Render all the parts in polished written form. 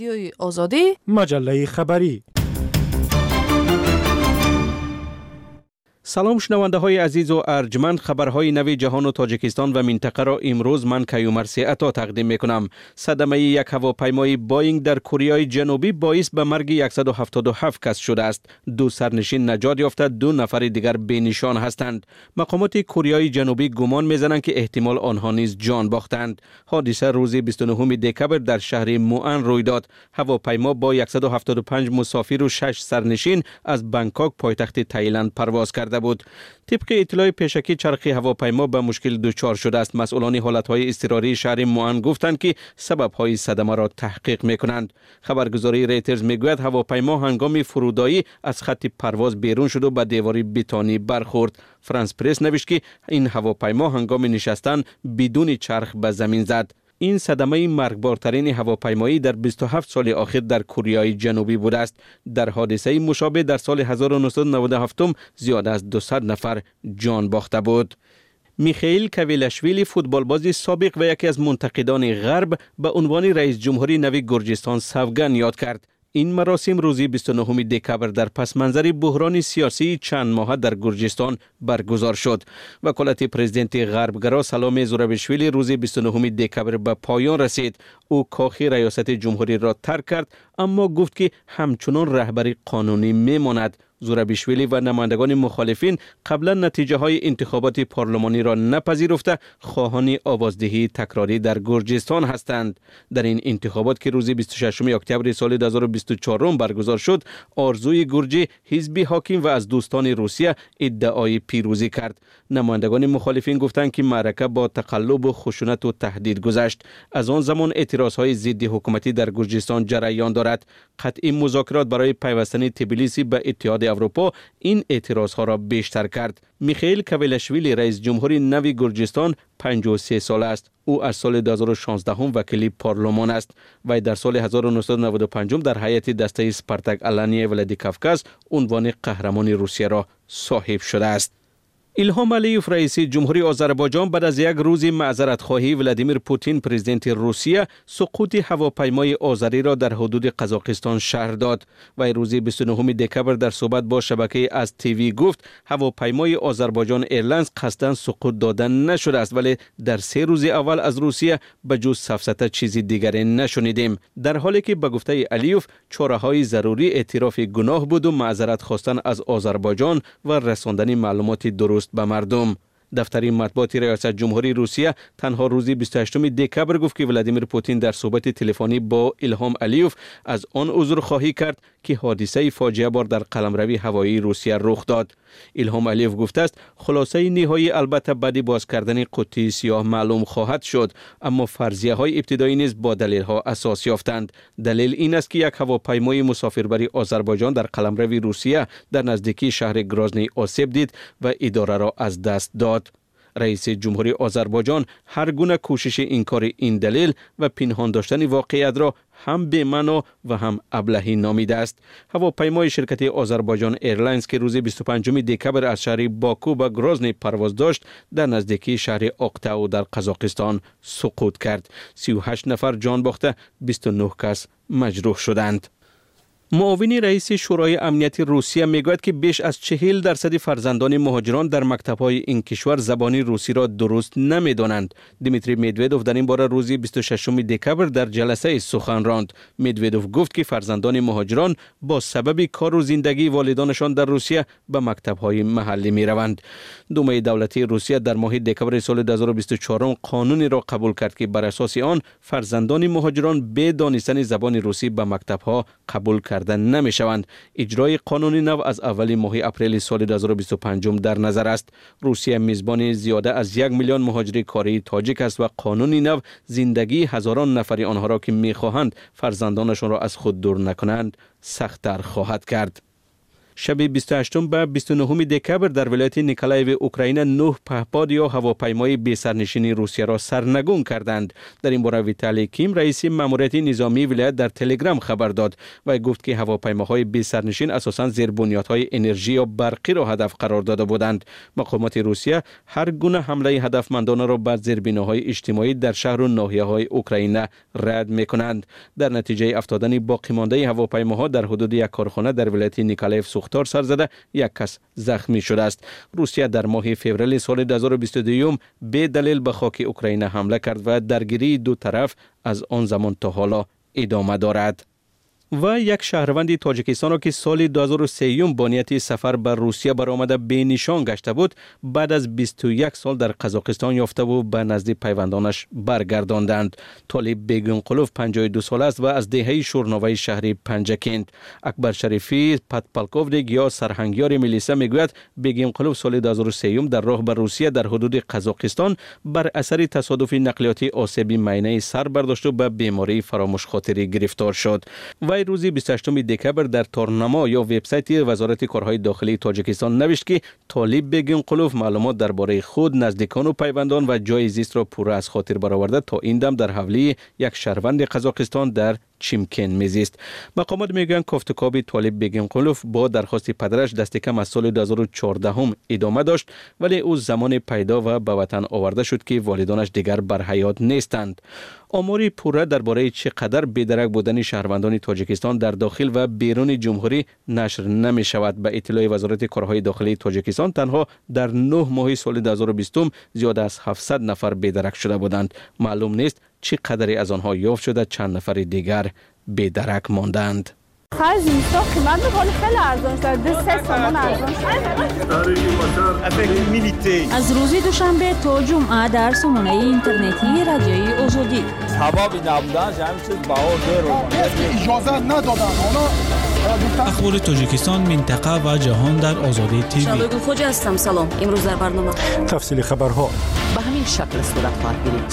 رادیوی آزادی، مجله خبری. سلام شنونده های عزیز و ارجمند، خبرهای نوی جهان و تاجیکستان و منطقه را امروز من کیومرث عطا تقدیم می کنم. صدمه یک هواپیمای بوئینگ در کره جنوبی باعث به مرگ 177 کس شده است. 2 سرنشین نجات یافته، 2 نفر دیگر بی نشان هستند. مقامات کره جنوبی گمان می‌زنند که احتمال آنها نیز جان باختند. حادثه روز 29 دکبر در شهر موئن روی داد. هواپیما با 175 مسافر و 6 سرنشین از بانکوک پایتخت تایلند پرواز کرده بود. طبق اطلاع پیشکی چرخ هواپیما به مشکل دچار شده است. مسئولان حالتهای اضطراری شهر موئن گفتند که سبب‌های صدمه را تحقیق می‌کنند. خبرگزاری ریترز میگوید هواپیما هنگام فرودایی از خط پرواز بیرون شد و به دیوار بتونی برخورد. فرانس پرس نوشت که این هواپیما هنگام نشستن بدون چرخ به زمین زد. این صدمه مرگبارترین هواپیمایی در 27 سال اخیر در کره جنوبی بوده است. در حادثه مشابه در سال 1997 زیاد از 200 نفر جان باخته بود. میخائیل کویلاشویلی، فوتبالباز سابق و یکی از منتقدان غرب، به عنوان رئیس جمهوری نو گرجستان سوگند یاد کرد. این مراسم روز 29 دکبر در پس منظر بحران سیاسی چند ماه در گرجستان برگزار شد. وکالت پرزیدنت غربگرا سلام زورابیشویلی روز 29 دکبر به پایان رسید. او کاخ ریاست جمهوری را ترک کرد، اما گفت که همچنان رهبری قانونی میماند. زورابیشویلی و نمایندگان مخالفین قبلا نتیجه های انتخابات پارلمانی را نپذیرفته خواهان آوازدهی تکراری در گرجستان هستند. در این انتخابات که روز 26 اکتبر سال 2024 برگزار شد، آرزوی گرجی، حزب حاکم و از دوستان روسیه ادعای پیروزی کرد. نمایندگان مخالفین گفتند که معرکه با تقلب و خشونت و تهدید گذشت. از آن زمان اعتراضهای ضد حکومتی در گرجستان جریان دارد. قطع مذاکرات برای پیوستن تبلیسی به اتحاد اروپا این اعتراضها را بیشتر کرد. میخائیل کویلاشویلی، رئیس جمهور نو گرجستان، 53 ساله است. او از سال 2016 وکیل پارلمان است و در سال 1995 در هیئت دسته اسپارتاک آلانیای ولادیکاوکاز عنوان قهرمان روسیه را صاحب شده است. ایلهام علیوف، رئیس جمهوری آذربایجان، بعد از یک روز معذرت خواهی ولادیمیر پوتین پرزیدنت روسیه سقوط هواپیمای آذری را در حدود قزاقستان شرح داد. و روز 29 دکبر در صحبت با شبکه از تیوی گفت هواپیمای آذربایجان ایرلاینز قصداً سقوط دادن نشده است، ولی در 3 روز اول از روسیه به جز سفسطه چیزی دیگری نشنیدیم. در حالی که به گفته علیوف چاره‌های ضروری اعتراف گناه بود و معذرت خواستن از آذربایجان و رساندن معلومات درست به مردم. دفتر مطبوعات ریاست جمهوری روسیه تنها روز 28 دکبر گفت که ولادیمیر پوتین در صحبت تلفنی با ایلهام علیوف از آن عذرخواهی کرد که حادثه فاجعه بار در قلمروی هوایی روسیه رخ داد. ایلهام علیوف گفته است خلاصه نهایی البته بعد باز کردن قطعه سیاه معلوم خواهد شد، اما فرضیه های ابتدایی نیز با دلیل ها اساس یافتند. دلیل این است که یک هواپیمای مسافربری آذربایجان در قلمروی روسیه در نزدیکی شهر گرازنی آسیب دید و اداره را از دست داد. رئیس جمهوری آذربایجان هر گونه کوشش انکار این دلیل و پنهان داشتن واقعیت را هم بی‌معنا و هم ابلهی نامیده است. هواپیمای شرکت آذربایجان ایرلاینز که روز 25 دکبر از شهر باکو به گرازنی پرواز داشت در نزدیکی شهر اقتاو در قزاقستان سقوط کرد. 38 نفر جان باخته، 29 کس مجروح شدند. معاون رئیس شورای امنیت روسیه میگوید که بیش از 40% فرزندان مهاجران در مکتب‌های این کشور زبان روسی را درست نمی‌دانند. دیمیتری مدودوف در این باره روز 26 دکبر در جلسه سخن راند. مدودوف گفت که فرزندان مهاجران با سبب کار و زندگی والدانشان در روسیه به مکتب‌های محلی می‌روند. دومه دولتی روسیه در ماه دکبر سال 2024 قانونی را قبول کرد که بر اساس آن فرزندان مهاجران به دانستن زبان روسی به مکتب‌ها قبول کردن نمی شوند. اجرای قانون نو از اول ماه اپریل سال 2025 در نظر است. روسیه میزبان زیاده از 1 میلیون مهاجر کاری تاجیک است و قانون نو زندگی هزاران نفر آنها را که میخواهند فرزندانشان را از خود دور نکنند سخت‌تر خواهد کرد. شب 28 به 29 دکبر در ولایت نیکولایو اوکراین 9 پهپاد یا هواپیمای بی سرنشین روسیه را سرنگون کردند. در این باره ویتالی کیم رئیس ماموریت نظامی ولایت در تلگرام خبر داد و گفت که هواپیماهای بی سرنشین اساساً زیر بنیادهای انرژی یا برقی را هدف قرار داده بودند. مقامات روسیه هر گونه حمله هدفمندانه را بر زیربناهای اجتماعی در شهر و ناحیه‌های اوکراین رد می‌کنند. در نتیجه افتادن باقی مانده هواپیماها در حدود یک کارخانه در ولایت نیکولایو سوختار سر زده، یک کس زخمی شده است. روسیه در ماه فوریه سال 2022 به دلیل به خاک اوکراین حمله کرد و درگیری دو طرف از آن زمان تا حالا ادامه دارد. و یک شهروند تاجیکستان را که سال 2003 با نیت سفر به روسیه برآمده به نشان گشته بود، بعد از 21 سال در قزاقستان یافته و به نزد پیوندانش برگرداندند. طالب بیگمقلوف 52 ساله است و از دهه شورنوای شهری پنجکند. اکبر شریفی پاتپالکوف یا سرهنگیار میلیسا میگوید بیگمقلوف سال 2003 در راه به روسیه در حدود قزاقستان بر اثر تصادف نقلیاتی آسیب معینه سر برداشت و به بیماری فراموش خاطری گرفتار شد. و روز 28 دکبر در تارنما یا وبسایت وزارت کارهای داخلی تاجیکستان نوشت که طالب بیگمقلوف معلومات درباره خود، نزدیکان و پیوندان و جای زیست را پوره از خاطر برآورده تا این دم در حوالی یک شهروند قزاقستان در چیمکن میزیست. مقامات میگویند کافتکاب طالب بیگمقلوف با درخواست پدرش دست کم از سال 2014 ادامه داشت، ولی او زمان پیدا و به وطن آورده شد که والدانش دیگر بر حیات نیستند. آماری پوره درباره چقدر بی‌درک بودن شهروندان تاجیکستان در داخل و بیرون جمهوری نشر نمی شود. به اطلاع وزارت کارهای داخلی تاجیکستان تنها در 9 ماه سال 2020 زیاد از 700 نفر بی‌درک شده بودند. معلوم نیست چقدری از آنها یافت شده، چند نفر دیگر بی‌درک ماندند. خرج اینستا قیمت می‌کنه خیلی ارزان شده، 3 تومان ارزان شده. از روز دوشنبه تا جمعه در سامانه اینترنتی رادیوی آزادی. سبب نبودن همین چیز بهار اجازه ندادن. اخبار تاجیکستان، منطقه و جهان در آزادی تیوی. شبگون خوجا هستم. سلام. امروز در برنامه تفصیل خبرها به همین شکل صورت خواهد گرفت.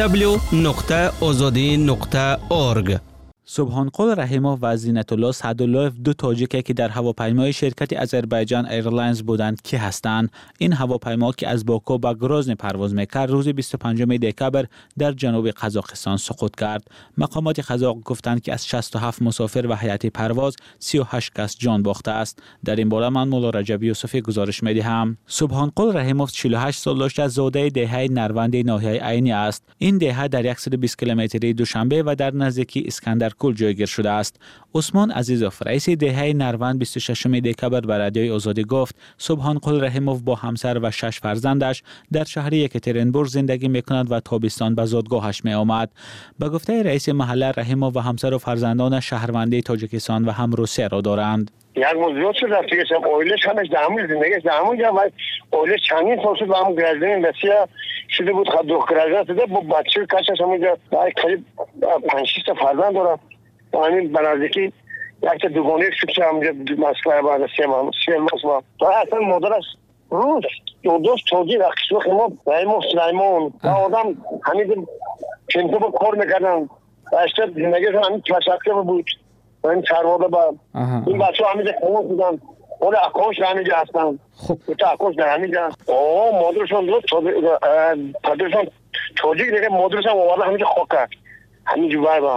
www.azadi.org. سبحانقل رحیموف و زینت الله سعداللهف دو تاجیکی که در هواپیمای شرکت آذربایجان ایرلاینز بودند که هستند. این هواپیما که از باکو به گرازن پرواز میکرد روز 25 دکبر در جنوب قزاقستان سقوط کرد. مقامات قزاق گفتند که از 67 مسافر و هیئت پرواز 38 کس جان باخته است. در این باره من مولا رجب یوسفی گزارش میدهم. سبحانقل رحیموف 48 سال داشته، زاده دهه نروند ناحیه عینی است. این دهه در 120 کیلومتری دوشنبه و در نزدیکی اسکندرکل جایگیر شده است. عثمان عزیزوف رئیس دهه نروند 26 دکبر به رادیوی آزادی گفت سبحانقل رحیموف با همسر و 6 فرزندش در شهر یکاترینبورگ زندگی میکنند و تابستان به زادگاهش می آمد. به گفته رئیس محله، رحیموف و همسر و فرزندان شهروندی تاجیکستان و هم روسیه را دارند. یک موضوع شد رفته که اویلش همش دامون زندگیش دامون جا و اویلش چندین سال شد و هم گرازدین رسیه شده بود. خود دو گرازدین شده با بچه کشش همونجا قریب 5-6 تا فرزند دارم و همین بنازدیکی یک تا دوگانه شد که همونجا مسئله با رسیه ماست و اصلا مادرش روز دوست توجیه و قسمه ما رحیموف سلیمان و آدم همین چنطه با کار میکردن و اشتر زندگیش همین تشکر بود. این چرواده با این بچه ها همیجا خونه بودن، اون اکاش همیجا هستن. خب تا اکاش در همیجا مادرشون دوست پدرشون توجیه دیگه مادرشون آورده همیجا خواه کرد همیجا با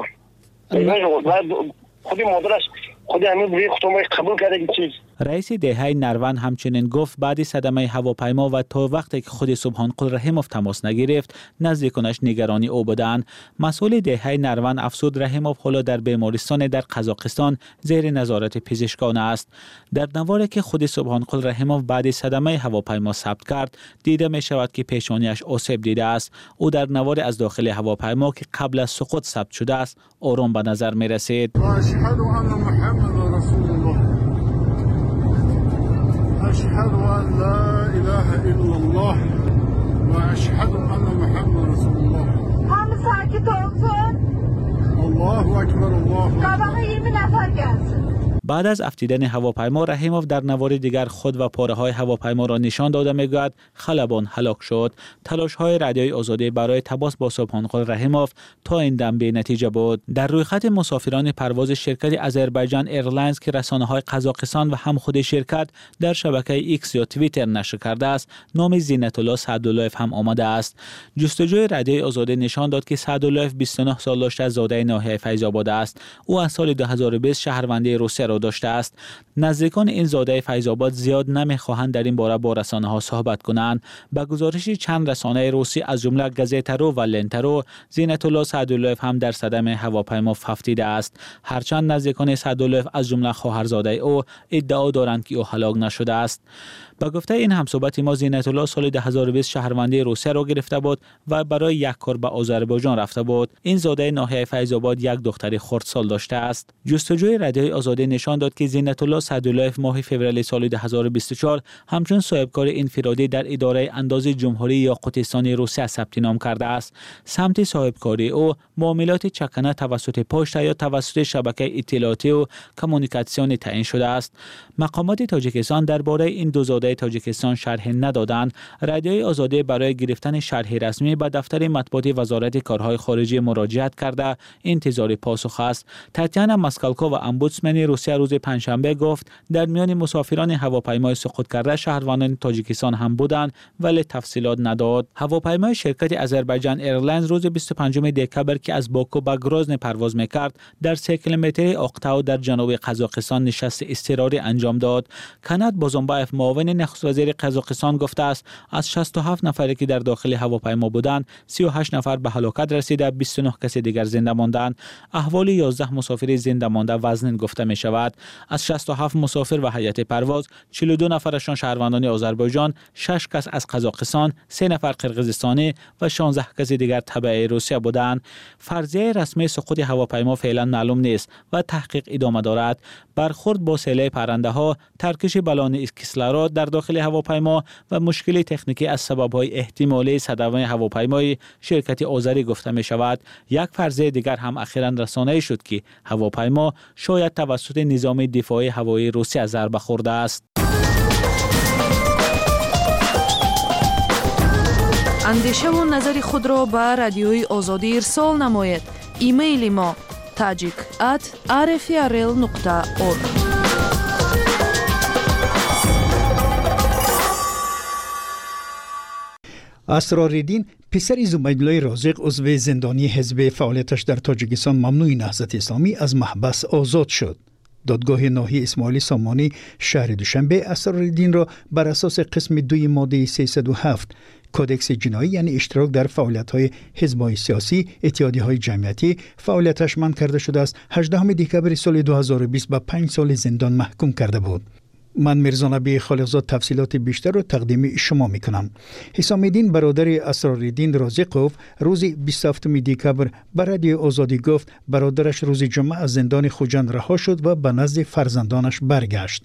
خودی مادرش خودی همین بوی خطومه قبول کرده که چیز. رئیس دهه نروند همچنین گفت بعد صدمه هواپیما و تا وقتی که خود سبحانقل رحیموف تماس نگرفت نزدیکانش نگرانی او بودند. مسئول دهه نروند افزود رحیموف حالا در بیمارستان در قزاقستان زیر نظارت پزشکان است. در نواری که خود سبحانقل رحیموف بعد صدمه هواپیما ثبت کرد دیده می شود که پیشانیش آسیب دیده است. او در نواری از داخل هواپیما که قبل از سقوط ثبت شده است آرام به نظر می رسید. أشهد أن لا إله إلا الله وأشهد أن محمد رسول الله. همه ساکت olsun. الله أكبر الله. Sabaha 20 نفر gelsin. بعد از افتیدن هواپیما رحیموف در نوار دیگر خود و پاره‌های هواپیما را نشان داده میگوید خلبان هلاک شد. تلاش‌های رادیوی آزادی برای تماس با سبحانقل رحیموف تا این دم بی نتیجه بود. در رویخط مسافران پرواز شرکت آذربایجان ایرلاینز که رسانه‌های قزاقستان و هم خود شرکت در شبکه ایکس یا توییتر نشر کرده است، نام زینت الله سعداللهیف هم آمده است. جستجوی رادیوی آزادی نشان داد که سعداللهیف 29 سال داشته، زاده ناحیه فیض آباد است. او از سال 2020 شهروندی روسیه را داشته است. نزدیکان این زاده فیض آباد زیاد نمیخواهند در این باره با رسانه‌ها صحبت کنند. به گزارش چند رسانه روسی از جمله گزیتارو و لنتارو، زینت الله سعداللهیف هم در صدمه هواپیما افتیده است. هرچند نزدیکان سعداللهیف از جمله خواهرزاده او ادعا دارند که او هلاک نشده است. با گفته این همصحبت ما، زینت الله سال 2020 شهروندی روسیه را گرفته بود و برای یک کار به آذربایجان رفته بود. این زاده ناحیه فیض آباد یک دختر خردسال داشته است. جستجوی رادیوی آزادی نشان داد که زینت الله سعداللهیف ماه فوریه سال 2024 همچون صاحبکار انفرادی در اداره اندازه جمهوری یاقوتستان روسیه ثبت نام کرده است. سمت صاحبکاری او معاملات چکنه توسط پشت یا توسط شبکه اطلاعاتی و کمونیکاسیون تعیین شده است. مقامات تاجیکستان درباره این دو زاده تاجیکستان شرح ندادند. رادیوی آزادی برای گرفتن شرح رسمی به دفتر مطبوعات وزارت کارهای خارجه مراجعت کرده انتظار پاسخ است. تاتیانا ماسکالکو و امبودسمن روسیه روز پنجشنبه گفت در میان مسافران هواپیمای سقوط کرده شهروندان تاجیکستان هم بودند ولی تفصیلات نداد. هواپیمای شرکت آذربایجان ایرلاینز روز 25 دکامبر که از باکو به گروزن پرواز میکرد در 3 کیلومتری اقتاو در جنوب قزاقستان نشست اضطراری انجام داد. کنات بازمبایف معاون نخست وزیر قزاقستان گفته است از 67 نفری که در داخل هواپیما بودند 38 نفر به هلاکت رسیده، 29 کس دیگر زنده ماندند. احوال 11 مسافر زنده مانده وزن گفته می شود. از 67 مسافر و هیئت پرواز 42 نفرشان شهروندان آذربایجان، 6 کس از قزاقستان، 3 نفر قرقیزستانی و 16 کس دیگر تبع روسیه بودند. فرضیه رسمی سقوط هواپیما فعلا معلوم نیست و تحقیق ادامه دارد. برخورد با سیل پرنده ها، ترکش بالون کیسلارات در داخل هواپیما و مشکل تکنیکی از سبب‌های احتمالی صدمه هواپیمای شرکت آذری گفته می شود. یک فرضیه دیگر هم اخیراً رسانه‌ای شد که هواپیما شاید توسط نظام دفاعی هوایی روسیه ضربه خورده است. اندیشه و نظر خود را به رادیوی آزادی ارسال نمایید. ایمیل ما tajik@rfrl.org. اسرارالدین پسر زبیدالله رازق عضو زندانی حزب فعالیتش در تاجیکستان ممنوع نهضت اسلامی از محبس آزاد شد. دادگاه ناحیه اسماعیل سامانی شهر دوشنبه اسرارالدین را بر اساس قسم 2 ماده 307 کودکس جنایی یعنی اشتراک در فعالیت‌های حزب‌های سیاسی، اتحادیه‌های جمعیتی فعالیتش منع کرده شده است. 18 دکامبر سال 2020 به 5 سال زندان محکوم کرده بود. من میرزا نبی خالقزاد تفصیلات بیشتر را تقدیم شما میکنم. حسام الدین برادر اسرارالدین رازقوف روز 27 دکامبر به رادیو آزادی گفت برادرش روز جمعه از زندان خوجند رها شد و به نزد فرزندانش برگشت.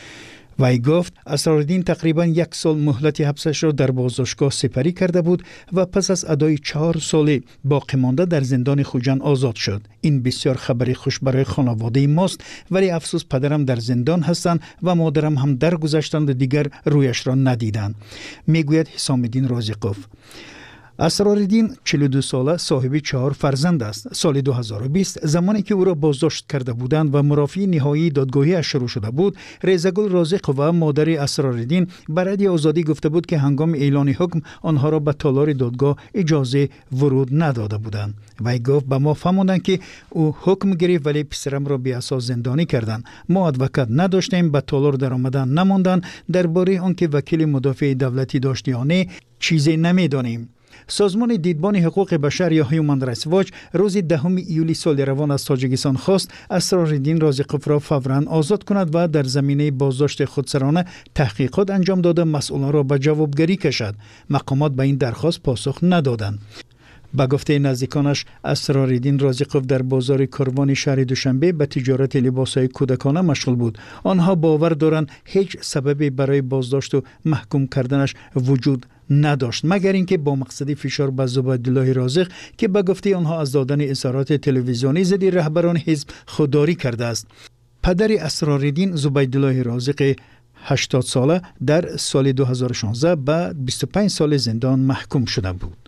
وی گفت اسرارالدین تقریبا 1 سال مهلت حبسش را در بازداشتگاه سپری کرده بود و پس از ادای 4 سال باقی مانده در زندان خوجند آزاد شد. این بسیار خبری خوش برای خانواده ماست، ولی افسوس پدرم در زندان هستند و مادرم هم درگذشتند و دیگر رویش را ندیدند، میگوید حسام الدین رازقوف. اسرارالدین 42 ساله صاحب 4 فرزند است. سال 2020 زمانی که او را بازداشت کرده بودند و مرافعه نهایی دادگاهی شروع شده بود، ریزگل رازق و مادر اسرارالدین به رادیو آزادی گفته بود که هنگام اعلان حکم آنها را به تالار دادگاه اجازه ورود نداده بودند. وی گفت به ما فهماندند که او حکم گرفت ولی پسرم را بی اساس زندانی کردند. ما ادوکات نداشتیم، به تالار در آمدن نماندند. درباره آنکه وکیل مدافع دولتی داشت یا نه چیزی نمیدانیم. سازمان دیدبان حقوق بشر یا هیومن رایتس واچ روز 10 ایولی سال روان از تاجیکستان خواست اسرارالدین رازقوف را فوراً آزاد کند و در زمینه بازداشت خودسرانه تحقیقات انجام داده مسئولان را به جوابگری کشد. مقامات به این درخواست پاسخ ندادند. با گفته نزدیکانش اسرارالدین رازقوف در بازار کاروان شهر دوشنبه به تجارت لباسهای کودکانه مشغول بود. آنها باور دارند هیچ سببی برای بازداشت و محکوم کردنش وجود نداشت مگر اینکه با مقصد فشار بر زبیدالله رازق که به گفته آنها از دادن اظهارات تلویزیونی ضد رهبران حزب خودداری کرده است. پدر اسرارالدین زبیدالله رازق 80 ساله در سال 2016 به 25 سال زندان محکوم شده بود.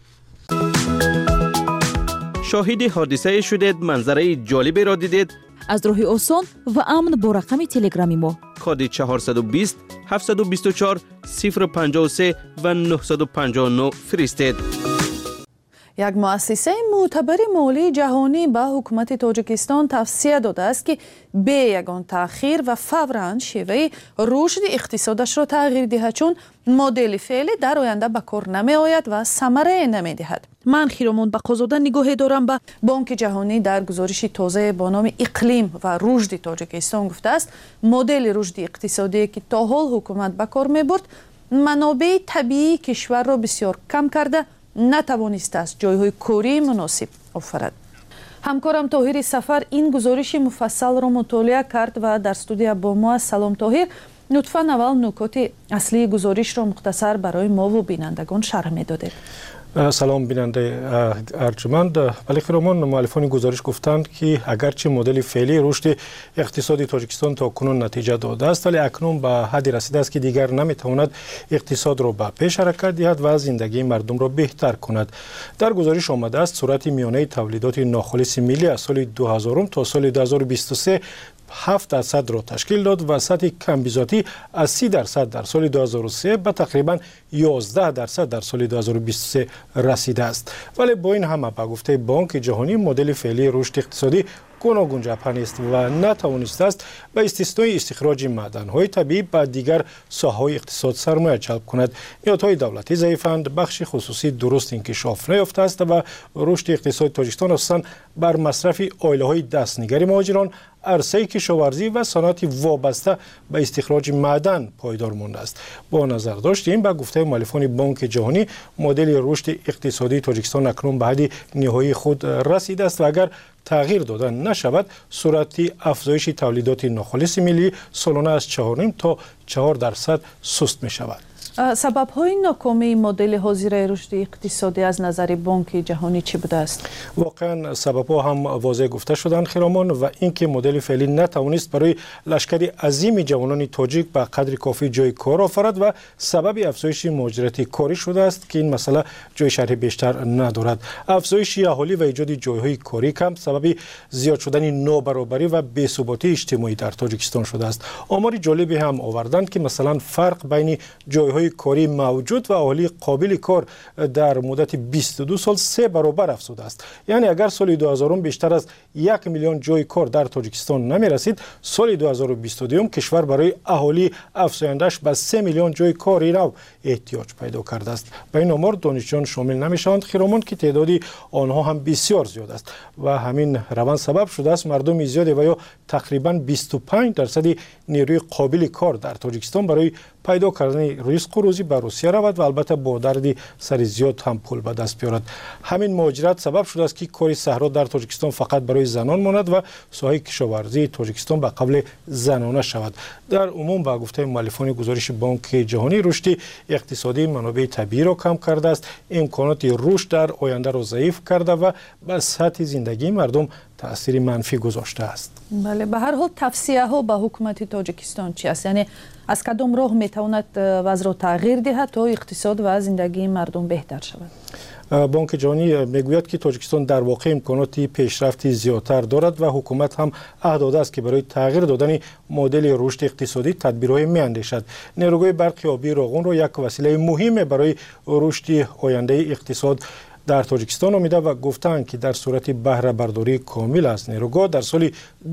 شاهد حادثه شدید، منظره جالبی را دیدید؟ از راه آسان و امن با رقم تلگرامی ما کد 420 724 053 و 959 فرستید. یک مؤسسه معتبر مالی جهانی به حکومت تاجیکستان توصیه داده است که به یگان تأخیر و فوراً شیوه رشد اقتصادش را تغییر دهد، چون مدل فعلی در آینده به کار نمی آید و ثمره نمی دهد. من خیرمون بقازاده نگاهی دارم به بانک جهانی در گزارش تازه با نام اقلیم و رشد تاجیکستان گفته است مدل رشد اقتصادی که تا حال حکومت به کار می برد منابع طبیعی کشور را بسیار کم کرده نتوانسته است جایهای کاری مناسب آفرد. همکارم طاهر سفر این گزارش مفصل را مطالعه کرد و در استودیو با ما. سلام طاهر، لطفاً اول نکات اصلی گزارش را مختصر برای ما و بینندگان شرح می‌دادید. سلام بیننده ارجمند. ولی خیرمان مؤلفان گزارش گفتند که اگرچه مدل فعلی رشد اقتصادی تاجیکستان تا کنون نتیجه داده است، ولی اکنون به حدی رسیده است که دیگر نمیتواند اقتصاد را به پیش حرکت دهد و زندگی مردم را بهتر کند. در گزارش آمده است سرعت میانه تولیدات ناخالص ملی از سال 2000 تا سال 2023 7% را تشکیل داد و سطح کمبیزاتی از 30% در سال 2003 به تقریبا 11% در سال 2023 رسیده است. ولی با این همه به گفته بانک جهانی مدل فعلی رشد اقتصادی گوناگون جبهه است و نتوانسته است به استثنای استخراج معدن‌های طبیعی به دیگر ساحه‌های اقتصاد سرمایه جلب کند. نهادهای دولتی ضعیفند، بخش خصوصی درست انکشاف نیافته است و رشد اقتصاد تاجیکستان اساساً بر مصرف آیله‌های دستنگر مهاجران، عرصه کشاورزی و صنعت وابسته به استخراج معدن پایدار مانده است. با نظر داشتیم به گفته مؤلفان بانک جهانی مدل رشد اقتصادی تاجیکستان اکنون به حد نهایی خود رسیده است و اگر تغییر داده نشود سرعت افزایش تولیدات ناخالص ملی سالانه از 4.5 تا 4% سست می شود. سبب‌های ناکامی مدل حاضر رشد اقتصادی از نظر بانک جهانی چی بوده است؟ واقعا سبب‌ها هم واضح گفته شدند خیرامان و اینکه مدل فعلی نتوانست برای لشکر عظیم جوانان تاجیک به قدر کافی جای کار آفرد و سبب افزایش مهاجرت کاری شده است که این مسئله جای شرح بیشتر ندارد. افزایش اهالی و ایجاد جایهای کاری کم سبب زیاد شدن نابرابری و بی‌ثباتی اجتماعی در تاجیکستان شده است. آمار جالبی هم آوردند که مثلا فرق بین جایهای کاری موجود و اهالی قابل کار در مدت 22 سال 3 برابر افزوده است. یعنی اگر سال 2000 بیشتر از 1 میلیون جای کار در تاجیکستان نمی رسید، سال 2022 کشور برای اهالی افزایندش به 3 میلیون جای کاری نو احتیاج پیدا کرده است. به این آمار دانشجویان شامل نمیشوند خیرامان که تعدادی آنها هم بسیار زیاد است و همین روند سبب شده است مردم زیادی و یا تقریبا 25% نیروی قابل کار در تاجیکستان برای پیدا کردن رزق و روزی به روسیه رود و البته با دردی سر زیاد هم پول به دست بیارد. همین مهاجرت سبب شده است که کار صحرا در تاجیکستان فقط برای زنان ماند و ساحه کشاورزی تاجیکستان به قبل زنانه شود. در عموم با گفته مؤلفان گزارش بانک جهانی رشد اقتصادی منابع طبیعی را کم کرده است، امکانات رشد در آینده را ضعیف کرده و به سطح زندگی مردم تأثیر منفی گذاشته است. بله، به هر حال توصیه ها به حکومت تاجیکستان چی است؟ یعنی از کدام راه میتواند وضع را تغییر دهد تا اقتصاد و زندگی مردم بهتر شود؟ بانک جهانی میگوید که تاجیکستان در واقع امکانات پیشرفتی زیادتر دارد و حکومت هم عهد داده است که برای تغییر دادن مدل رشد اقتصادی تدبیرهای میاندیشد. نیروگاه برق آبی راغون را یک وسیله مهم برای رشد آینده اقتصاد در تاجیکستان آمیده و گفتند که در صورت بهره برداری کامل از نیروگاه در سال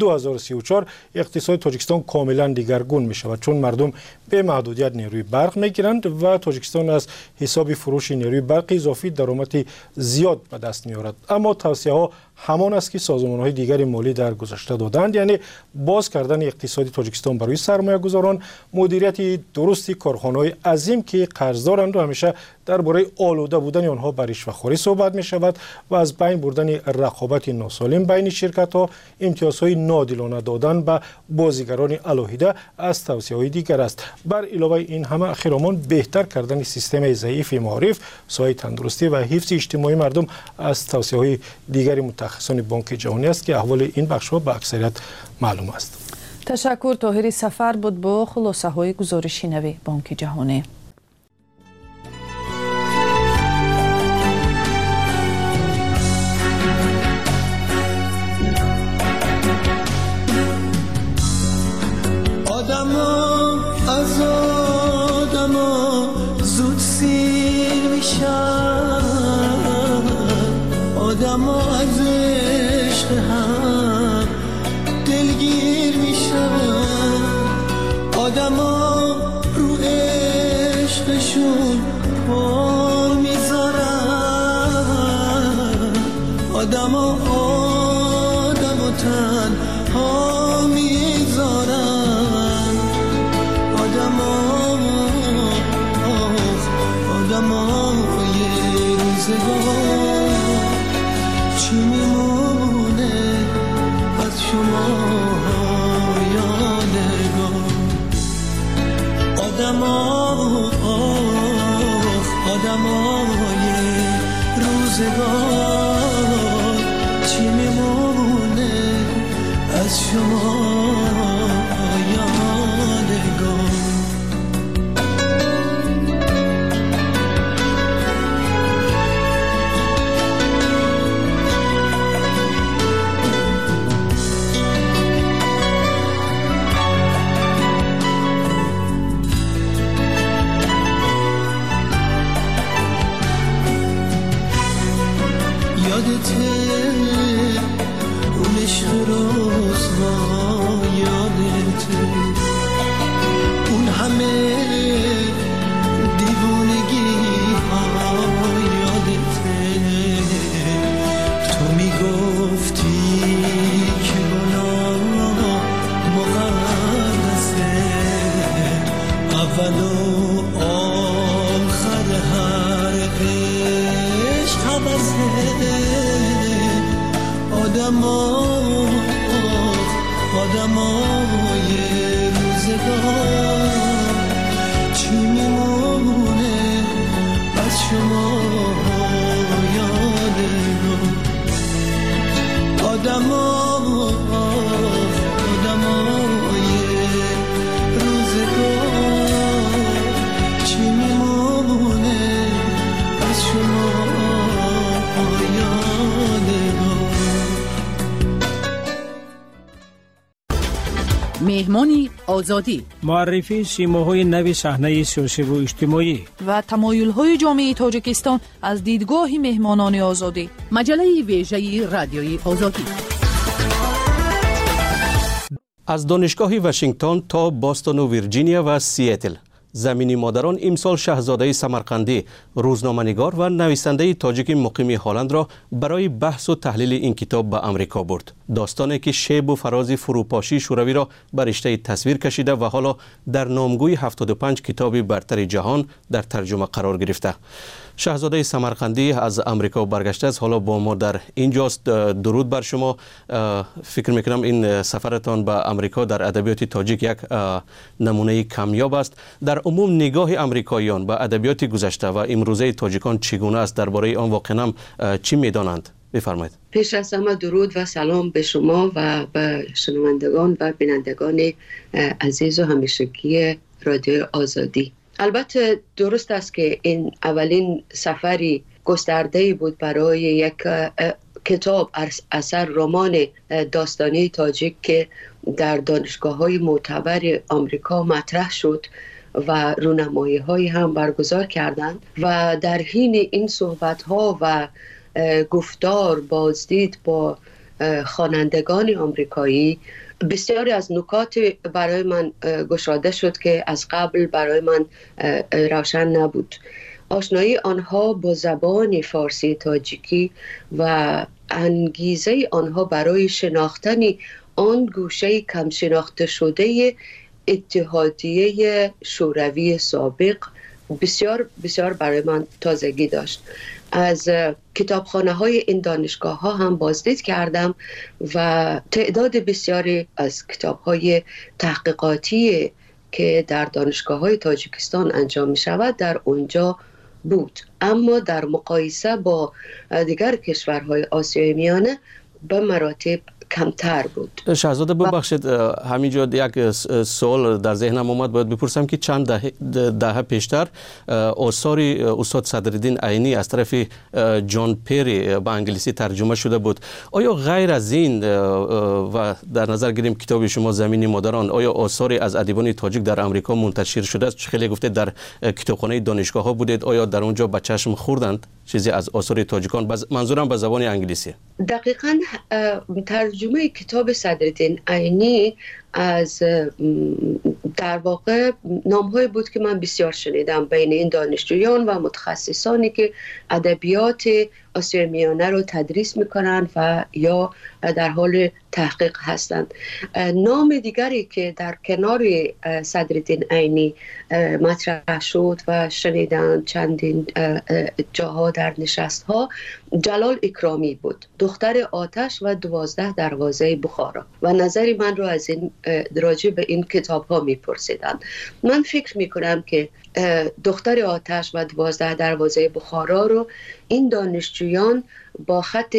2034 اقتصاد تاجیکستان کاملا دیگرگون می شود، چون مردم به محدودیت نیروی برق می گیرند و تاجیکستان از حساب فروش نیروی برق اضافی درآمد زیاد به دست می آورد. اما توصیه ها همان است که سازمان های دیگر مالی در گذشته دادند، یعنی باز کردن اقتصادی تاجیکستان برای سرمایه گذاران، مدیریت درستی کارخانه های عظیم که قرض دارند و همیشه درباره آلوده بودن آنها بر رشوه‌خواری صحبت می شود و از بین بردن رقابت ناسالم بین شرکت ها، امتیازهای ناعادلانه دادن به بازیگران علاهیده از توصیه های دیگر است. بر علاوه این همه خیرامان بهتر کردن سیستم ضعیف معارف، ساحه تندرستی و حفظ اجتماعی مردم از توصیه های دیگر متخصصان بانک جهانی است که احوال این بخش ها به اکثریت معلوم است. تشکر. طاهری سفر بود با خلاصه های گزارشی نوی بانک جهانی. از آدما زود سیر میشن، آدما از عشق هم دلگیر میشن، آدما رو عشقشون پا میذارن، آدما تنها میذارن، آدمای روزگار چی میمونه از شما یادگار، آدمای روزگار چی میمونه از شما یادگار. یادته اون عشق روزها، یادته اون همه دیوونگی ها، یادته تو میگفتی که گناه مقدسه، اول و آخر هر عشق حبسه، آدمای روزگار چی میمونه از شما یادگار، آدمای روزگار چی میمونه از شما یادگار. مهمانی آزادی، معرفی سیماهای نوی صحنه سیاسی و اجتماعی و تمایل‌های جامعه تاجیکستان از دیدگاه مهمانان آزادی. مجله ویژه رادیوی آزادی. از دانشگاه واشنگتن تا باستون و ویرجینیا و سیاتل، زمینی مادران امسال شاهزاده سمرقندی، روزنامه‌نگار و نویسنده تاجیک مقیم هلند را برای بحث و تحلیل این کتاب به امریکا برد. داستانی که شیب و فراز فروپاشی شوروی را بر رشته تصویر کشیده و حالا در نامگوی 75 کتاب برتر جهان در ترجمه قرار گرفته. شاهزاده سمرقندی از امریکا برگشته است، حالا با ما در اینجاست. درود بر شما. فکر میکنم این سفرتان به امریکا در ادبیات تاجیک یک نمونه کمیاب است. در عموم نگاه امریکاییان به ادبیات گذشته و امروزه تاجیکان چگونه است؟ درباره آن واقعا چی میدانند؟ بفرمایید. پیش از همه درود و سلام به شما و به شنوندگان و بینندگان عزیز و همیشگی رادیو آزادی. البته درست است که این اولین سفری گسترده بود برای یک کتاب اثر رمان داستانی تاجیک که در دانشگاه‌های معتبر آمریکا مطرح شد و رونمایی‌های هم برگزار کردند و در حین این صحبت‌ها و گفتار بازدید با خوانندگان آمریکایی بسیاری از نکات برای من گشاده شد که از قبل برای من روشن نبود. آشنایی آنها با زبان فارسی تاجیکی و انگیزه آنها برای شناختن آن گوشه کم شناخته شده اتحادیه شوروی سابق بسیار بسیار برای من تازگی داشت. از کتابخانه های این دانشگاه ها هم بازدید کردم و تعداد بسیاری از کتاب های تحقیقاتی که در دانشگاه های تاجیکستان انجام می شود در اونجا بود، اما در مقایسه با دیگر کشورهای آسیای میانه به مراتب کمتر بود. شاهزاده ببخشید همینجا یک سوال در ذهنم اومد، باید بپرسم که چند دهه پیشتر آثار استاد صدرالدین عینی از طرف جان پیری به انگلیسی ترجمه شده بود. آیا غیر از این و در نظر گیریم کتاب شما زمین مادران، آیا آثاری از ادیبان تاجیک در امریکا منتشر شده است؟ خیلی گفته در کتابخانه دانشگاه ها بودید، آیا در اونجا به چشم خوردند چیزی از آثار تاجیکان؟ منظورم به زبان انگلیسی. دقیقاً ترجمه کتاب صدرالدین عینی از در واقع نام‌های بود که من بسیار شنیدم بین این دانشجویان و متخصصانی که ادبیات آسیای میانه رو تدریس میکنن و یا در حال تحقیق هستند. نام دیگری که در کنار صدرالدین عینی مطرح شد و شنیدن چندین جاها در نشست‌ها، جلال اکرامی بود، دختر آتش و 12 دروازه بخارا، و نظری من رو از این راجع به این کتاب ها میپرسیدن. من فکر میکنم که دختر آتش و 12 دروازه بخارا رو این دانشجویان با خط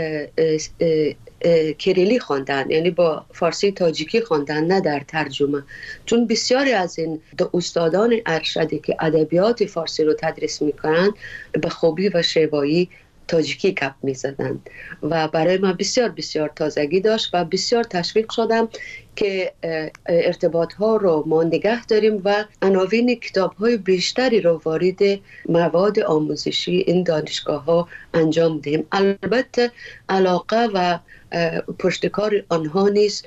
کریلی خواندن، یعنی با فارسی تاجیکی خواندن، نه در ترجمه، چون بسیاری از این استادان ارشدی که ادبیات فارسی رو تدریس میکنن به خوبی و شیوایی تاجیکی گپ می‌زدند و برای من بسیار بسیار تازگی داشت و بسیار تشویق شدم که ارتباط ها رو ما نگه داریم و عناوین کتاب های بیشتری رو وارد مواد آموزشی این دانشگاه ها انجام دهیم. البته علاقه و پشتکار آنها نیز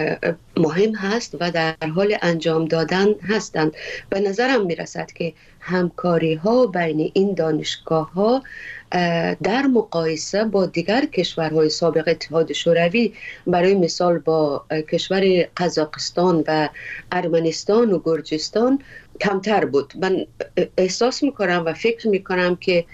مهم هست و در حال انجام دادن هستند. به نظرم میرسد که همکاری ها بین این دانشگاه ها در مقایسه با دیگر کشورهای سابق اتحاد شوروی، برای مثال با کشور قزاقستان و ارمنستان و گرجستان، کمتر بود. من احساس میکنم و فکر میکنم که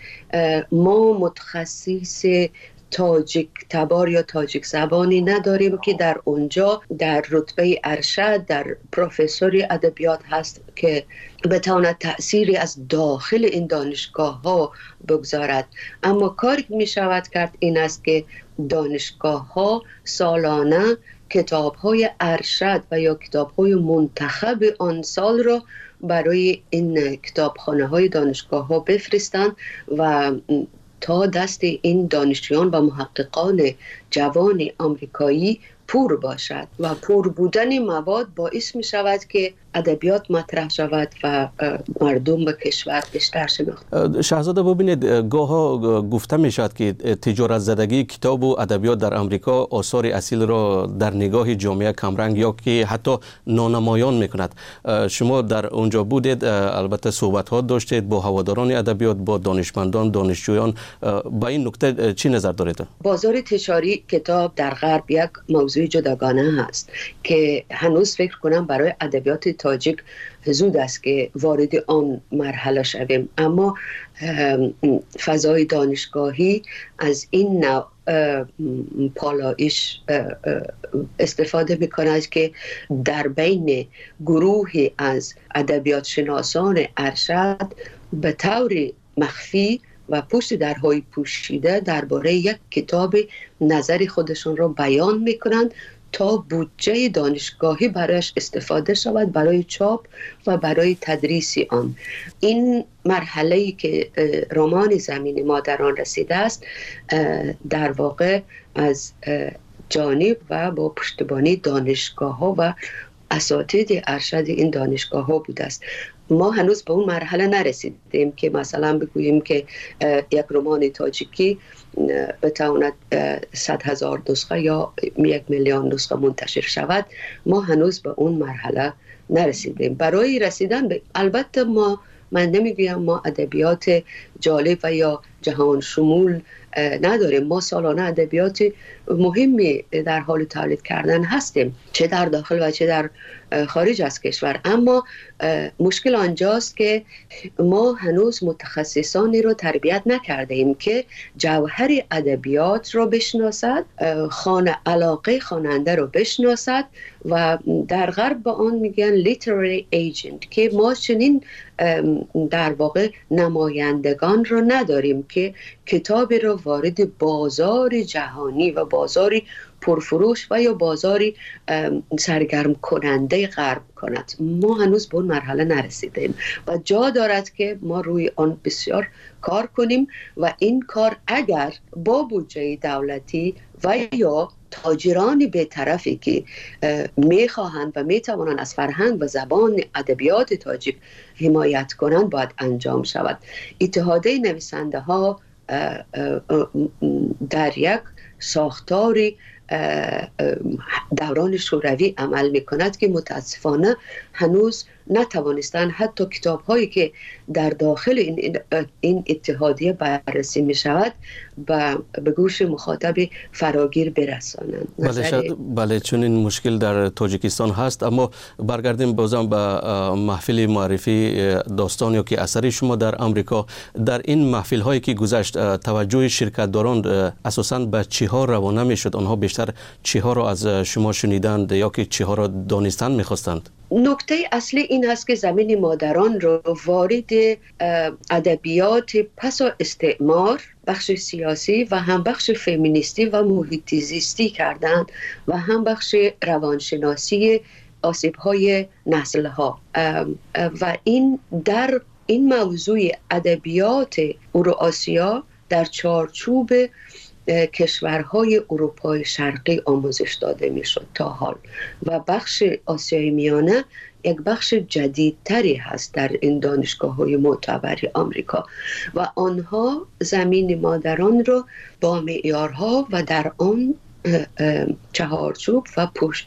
ما متخصص تاجیک تبار یا تاجیک زبانی نداریم که در اونجا در رتبه ارشد در پروفسوری ادبیات هست که بتواند تأثیری از داخل این دانشگاه ها بگذارد. اما کاری که می شود کرد این است که دانشگاه ها سالانه کتاب های ارشد و یا کتاب های منتخب آن سال را برای این کتابخانه های دانشگاه ها بفرستند و تا دست این دانشجویان و محققان جوان آمریکایی پور باشد و پور بودن مواد باعث می شود که ادبیات مطرح شود و مردم به کشور بیشتر شناخته. شاهزاده ببینید، گاها گفته می شود که تجارت زدگی کتاب و ادبیات در امریکا آثار اصیل را در نگاه جامعه کمرنگ یا که حتی نانمایان می کند. شما در اونجا بودید، البته صحبت ها داشتید با هواداران ادبیات، با دانشمندان، دانشجویان. با این نکته چی نظر دارید؟ بازار تجاری کتاب در غرب یک موضوع جداگانه هست که هنوز فکر کنم برای ادبیات تاجیک زود است که وارد آن مرحله شویم، اما فضای دانشگاهی از این نوع پالایش استفاده می‌کند که در بین گروهی از ادبیات شناسان ارشد به طور مخفی و پشت درهای پوشیده درباره یک کتاب نظر خودشون را بیان می‌کنند تا بودجه دانشگاهی برایش استفاده شود برای چاپ و برای تدریس آن. این مرحله‌ای که رمان زمین مادران رسیده است در واقع از جانب و با پشتیبانی دانشگاه‌ها و اساتید ارشد این دانشگاه‌ها بوده است. ما هنوز به اون مرحله نرسیدیم که مثلا بگوییم که یک رمان تاجیکی بتواند 100,000 نسخه یا 1,000,000 نسخه منتشر شود. ما هنوز به اون مرحله نرسیدیم. برای رسیدن به، البته من نمیگویم ما ادبیات جالب و یا جهان شمول نداریم. ما سالانه ادبیات مهمی در حال تولید کردن هستیم، چه در داخل و چه در خارج از کشور. اما مشکل آنجاست که ما هنوز متخصصانی رو تربیت نکرده ایم که جوهر ادبیات رو بشناسد، علاقه خواننده رو بشناسد و در غرب به آن میگن literary agent، که ما چنین در واقع نمایندگان رو نداریم که کتاب رو وارد بازار جهانی و بازار پرفروش و یا بازاری سرگرم کننده غرب کند. ما هنوز به اون مرحله نرسیدیم و جا دارد که ما روی آن بسیار کار کنیم و این کار اگر با بودجه دولتی و یا تاجران بی‌طرفی که میخواهند و میتوانند از فرهنگ و زبان ادبیات تاجیک حمایت کنند باید انجام شود. اتحادیه نویسنده ها در یک ساختاری دوران شوروی عمل میکند که متاسفانه هنوز نتوانستند حتی کتاب هایی که در داخل این اتحادیه بررسی می شود به گوش مخاطب فراگیر برسانند. بله چون این مشکل در تاجیکستان هست. اما برگردیم بازم به محفل معرفی داستان یا که اثری شما در آمریکا. در این محفل هایی که گذشت توجه شرکت داران اساساً به چی ها روانه می شد؟ آنها بیشتر چی ها را از شما شنیدند یا که چی ها را دانستن می خواستند؟ نکته اصلی این هست که زمین مادران رو وارد ادبیات پس از استعمار، بخش سیاسی و هم بخش فمینیستی و محیط زیستی کردند و هم بخش روانشناسی آسیب‌های نسل‌ها و این در این موضوع ادبیات اوراسیا در چارچوب کشورهای اروپای شرقی آموزش داده می شد تا حال و بخش آسیای میانه یک بخش جدیدتری هست در این دانشگاه‌های معتبر آمریکا و آنها زمین مادران رو با معیارها و در آن چهارچوب و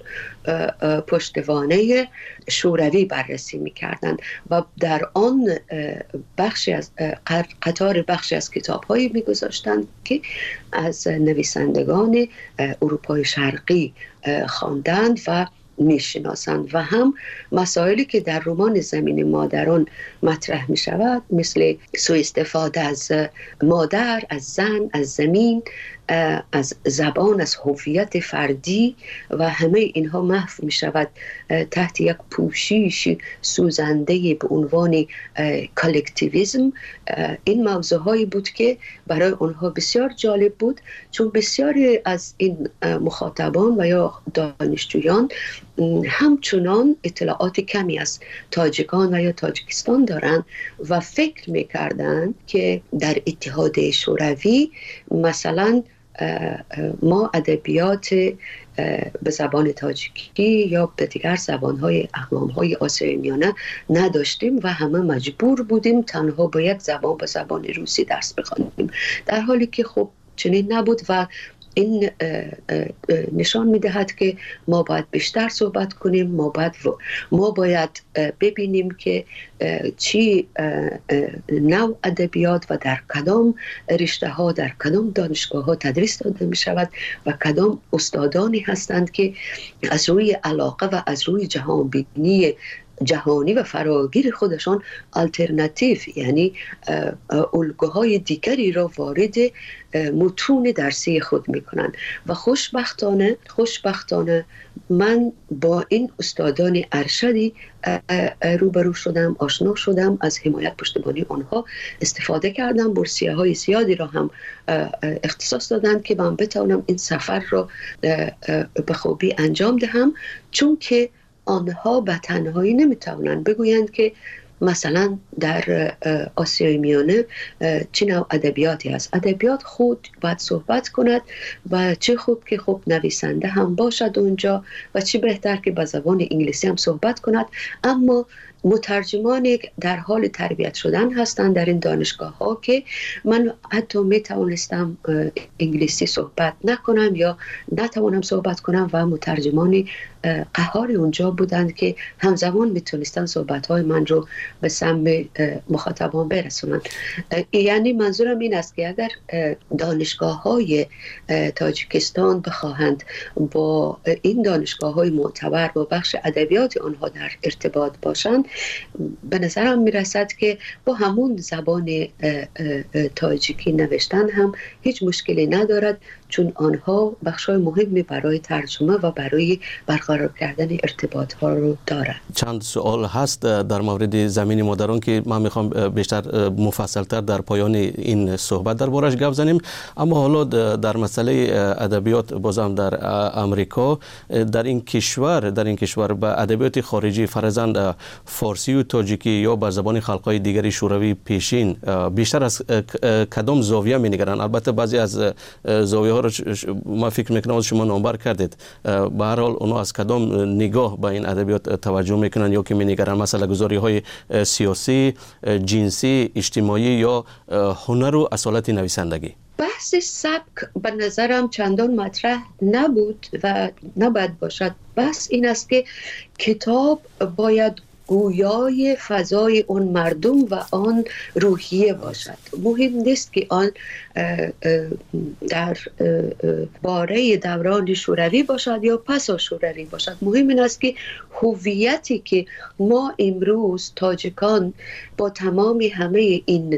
پشتوانه شوروی بررسی می‌کردند و در آن بخشی از بخشی از کتاب‌هایی می‌گذاشتند که از نویسندگان اروپای شرقی خواندند و میشناسند و هم مسائلی که در رمان زمین مادران مطرح می شود مثل سوء استفاده از مادر، از زن، از زمین، از زبان، از هویت فردی و همه اینها محو می شود تحت یک پوشش سوزنده به عنوان کالکتیویسم. این موضوعهایی بود که برای آنها بسیار جالب بود چون بسیاری از این مخاطبان و یا دانشجویان همچنان اطلاعات کمی از تاجیکان و یا تاجیکستان دارند و فکر می‌کردند که در اتحادیه شوروی مثلا ما ادبیات به زبان تاجیکی یا به دیگر زبان‌های اقوام‌های آسیای میانه نداشتیم و همه مجبور بودیم تنها با یک زبان به زبان روسی درس بخوانیم، در حالی که خب چنین نبود و این نشان می‌دهد که ما باید بیشتر صحبت کنیم، ما باید ببینیم که چی نوع ادبیات و در کدام رشته‌ها در کدام دانشگاه‌ها تدریس داده می‌شود و کدام استادانی هستند که از روی علاقه و از روی جهانبینی جهانی و فراگیر خودشان آلترناتیو یعنی الگوهای دیگری را وارد متون درسی خود میکنند و خوشبختانه من با این استادان ارشدی روبرو شدم، آشنا شدم، از حمایت پشتیبانی آنها استفاده کردم، بورسیه های زیادی را هم اختصاص دادند که من بتوانم این سفر را به خوبی انجام دهم، چون که آنها به تنهایی نمیتوانند بگویند که مثلا در آسیای میانه چه نوع ادبیاتی هست. ادبیات خود باید صحبت کند و چه خوب که خب نویسنده هم باشد اونجا و چه بهتر که به زبان انگلیسی هم صحبت کند، اما مترجمان در حال تربیت شدن هستند در این دانشگاه ها که من حتی می توانستم انگلیسی صحبت نکنم یا نتوانم صحبت کنم و مترجمان قهار اونجا بودند که همزمان میتونستن صحبت های من رو به سمع مخاطبان برسونند. یعنی منظورم این است که اگر دانشگاه های تاجیکستان بخواهند با این دانشگاه های معتبر با بخش ادبیات آنها در ارتباط باشند، به نظرم میرسد که با همون زبان تاجیکی نوشتن هم هیچ مشکلی ندارد، چون آنها بخشای مهمی برای ترجمه و برای برقرار کردن ارتباط ها رو دارند. چند سوال هست در مورد زمین مادران که من میخوام بیشتر مفصلتر در پایان این صحبت دربارش گپ زنیم. اما حالا در مسئله ادبیات بازم در امریکا، در این کشور به ادبیات خارجی فرضاً فارسی و تاجیکی یا به زبان خلق‌های دیگری شوروی پیشین بیشتر از کدام زاویه می‌نگرند؟ البته بعضی از زاویه ها رو ما فکر میکنم شما نامبر کردید. به هر حال اونا از کدام نگاه به این ادبیات توجه میکنن یا که می‌نگرند؟ مثلا گذاری های سیاسی، جنسی، اجتماعی یا هنر و اصالت نویسندگی؟ بحث سبک به نظرم چندان مطرح نبود و نباید باشد. بس این است که کتاب باید گویای فضای اون مردم و آن روحیه باشد. مهم نیست که آن در باره دوران شوروی باشد یا پس از شوروی باشد. مهم این است که هویتی که ما امروز تاجیکان با تمام همه این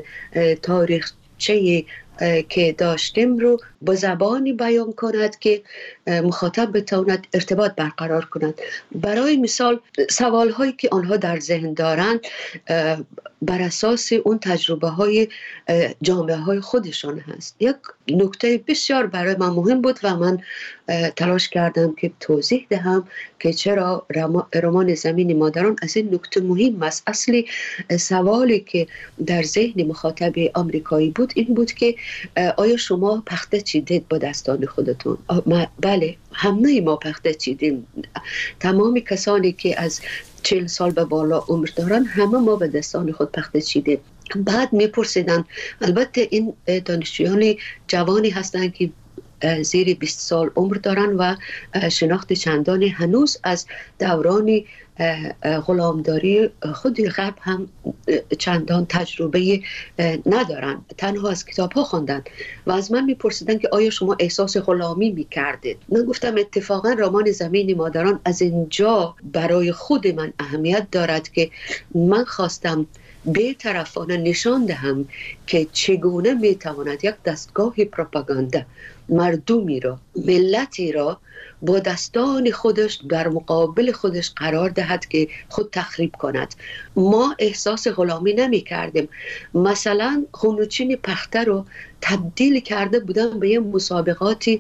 تاریخچه که داشتیم رو با زبانی بیان کند که مخاطب بتواند ارتباط برقرار کند. برای مثال سوال هایی که آنها در ذهن دارند بر اساس اون تجربه های جامعه های خودشان هست. یک نکته بسیار برای من مهم بود و من تلاش کردم که توضیح دهم که چرا رمان زمین مادران از این نکته مهم است. اصلی سوالی که در ذهن مخاطب آمریکایی بود این بود که آیا شما پخته چیدید با دستان خودتون؟ بله، همه ما پخته چیدیم. تمام کسانی که از 40 سال به بالا عمر دارن همه ما به دستان خود پخته چیدیم. بعد میپرسیدن، البته این دانشجویان جوانی هستند که زیر 20 سال عمر دارن و شناخت چندان هنوز از دوران غلامداری خود غرب هم چندان تجربه ندارن، تنها از کتاب ها خوندن و از من میپرسیدن که آیا شما احساس غلامی میکردید؟ من گفتم اتفاقا رمان زمین مادران از اینجا برای خود من اهمیت دارد که من خواستم بی‌طرفانه نشان دهم که چگونه میتواند یک دستگاه پروپاگاندا مردمی را، ملتی را با دستان خودش در مقابل خودش قرار دهد که خود تخریب کند. ما احساس غلامی نمی کردیم. مثلا خونوچین پخته رو تبدیل کرده بودن به یه مسابقاتی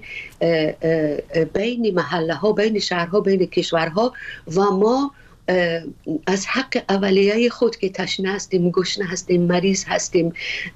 بین محله ها، بین شهرها، بین کشورها و ما از حق اولیه خود که تشنه هستیم، گشنه هستیم، مریض هستیم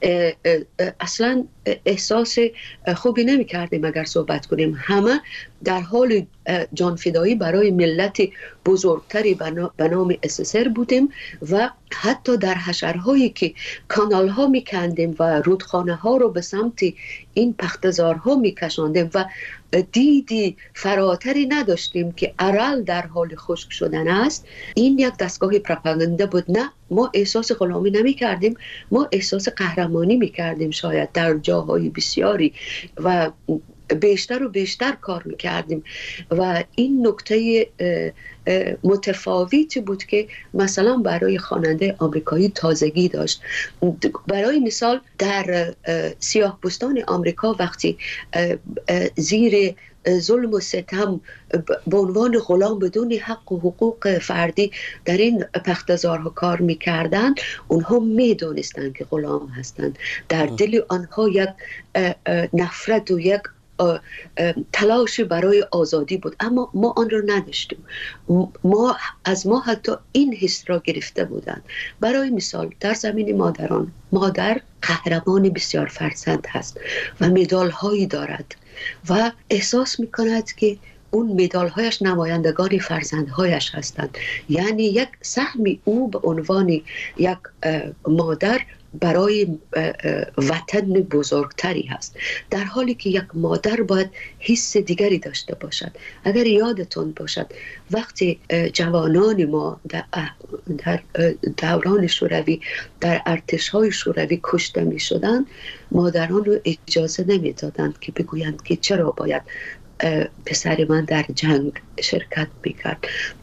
اصلا احساس خوبی نمی کردیم اگر صحبت کنیم. همه در حال جانفدایی برای ملت بزرگتری به نام SSR بودیم و حتی در حشرهایی که کانال ها می کندیم و رودخانه ها رو به سمت این پختزارها می کشاندیم و دیدی فراتری نداشتیم که ارل در حال خشک شدن است. این یک دستگاه پروپاگاندا بود. نه، ما احساس غلامی نمی کردیم، ما احساس قهرمانی می کردیم شاید در جاهای بسیاری و بیشتر و بیشتر کار میکردیم و این نکته متفاوتی بود که مثلا برای خواننده آمریکایی تازگی داشت. برای مثال در سیاه‌پوستان آمریکا وقتی زیر ظلم و ستم به عنوان غلام بدون حق و حقوق فردی در این پختزارها کار میکردن، اونها میدونستند که غلام هستند. در دل آنها یک نفرت و یک تلاش برای آزادی بود، اما ما آن را نداشتیم. از ما حتی این حس را گرفته بودند. برای مثال در زمین مادران، مادر قهرمان بسیار فرزند هست و مدال هایی دارد و احساس میکند که اون مدال هایش نمایندگان فرزندهایش هستند. یعنی یک سهمی او به عنوان یک مادر برای وطن بزرگتری هست، در حالی که یک مادر باید حس دیگری داشته باشد. اگر یادتون باشد وقتی جوانان ما در دوران شوروی در ارتش‌های شوروی کشته می شدند، مادران رو اجازه نمی دادند که بگویند که چرا باید پسر من در جنگ شرکت میکرد.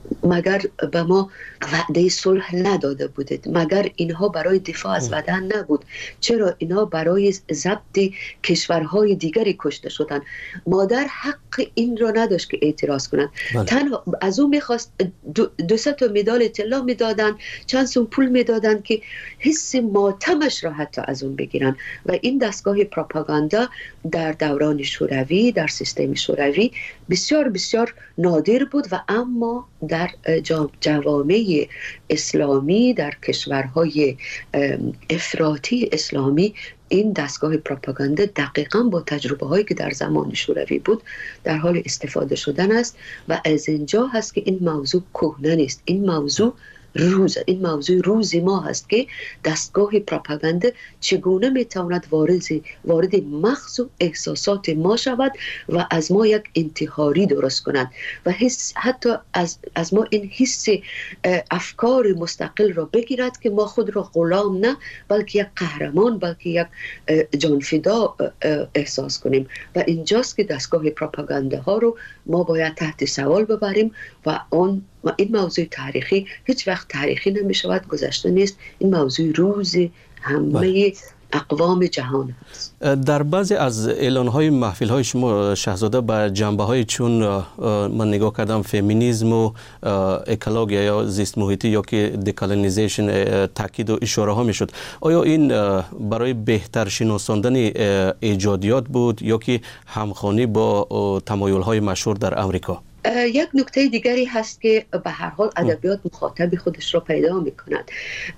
مگر به ما وعده صلح نداده بودید؟ مگر اینها برای دفاع از وطن نبود؟ چرا اینها برای ضبط کشورهای دیگری کشته شدند؟ مادر حق این را نداشت که اعتراض کنند. تنها از اون میخواست 200 تا مدال طلا میدادن، چند سوم پول میدادن که حس ماتمش را حتی از اون بگیرن. و این دستگاه پروپاگاندا در دوران شوروی، در سیستم شوروی بسیار بسیار نادر بود و اما در جوامع اسلامی، در کشورهای افراطی اسلامی این دستگاه پروپاگاندا دقیقاً با تجربه هایی که در زمان شوروی بود در حال استفاده شدن است و از اینجا هست که این موضوع کهنه نیست. این موضوع روز ما هست که دستگاه پروپاگاندا چگونه میتواند وارد مغز و احساسات ما شود و از ما یک انتحاری درست کند و حتی از ما این حس افکار مستقل را بگیرد که ما خود را غلام نه بلکه یک قهرمان، بلکه یک جانفدا احساس کنیم. و اینجاست که دستگاه پروپاگاندا ها رو ما باید تحت سوال ببریم و این موضوع تاریخی هیچ وقت تاریخی نمی شود، گذشته نیست. این موضوع روز همه اقوام جهان هست. در بعضی از اعلان‌های محفل‌های شما شاهزاده به جنبه‌های چون من نگاه کردم فمینیسم و اکولوژی یا زیست محیطی یا که دکالونیزیشن تاکید و اشاره ها میشد، آیا این برای بهتر شناساندن ایجادیات بود یا که همخوانی با تمایل‌های مشهور در آمریکا؟ یک نکته دیگری هست که به هر حال ادبیات مخاطب خودش را پیدا می کند.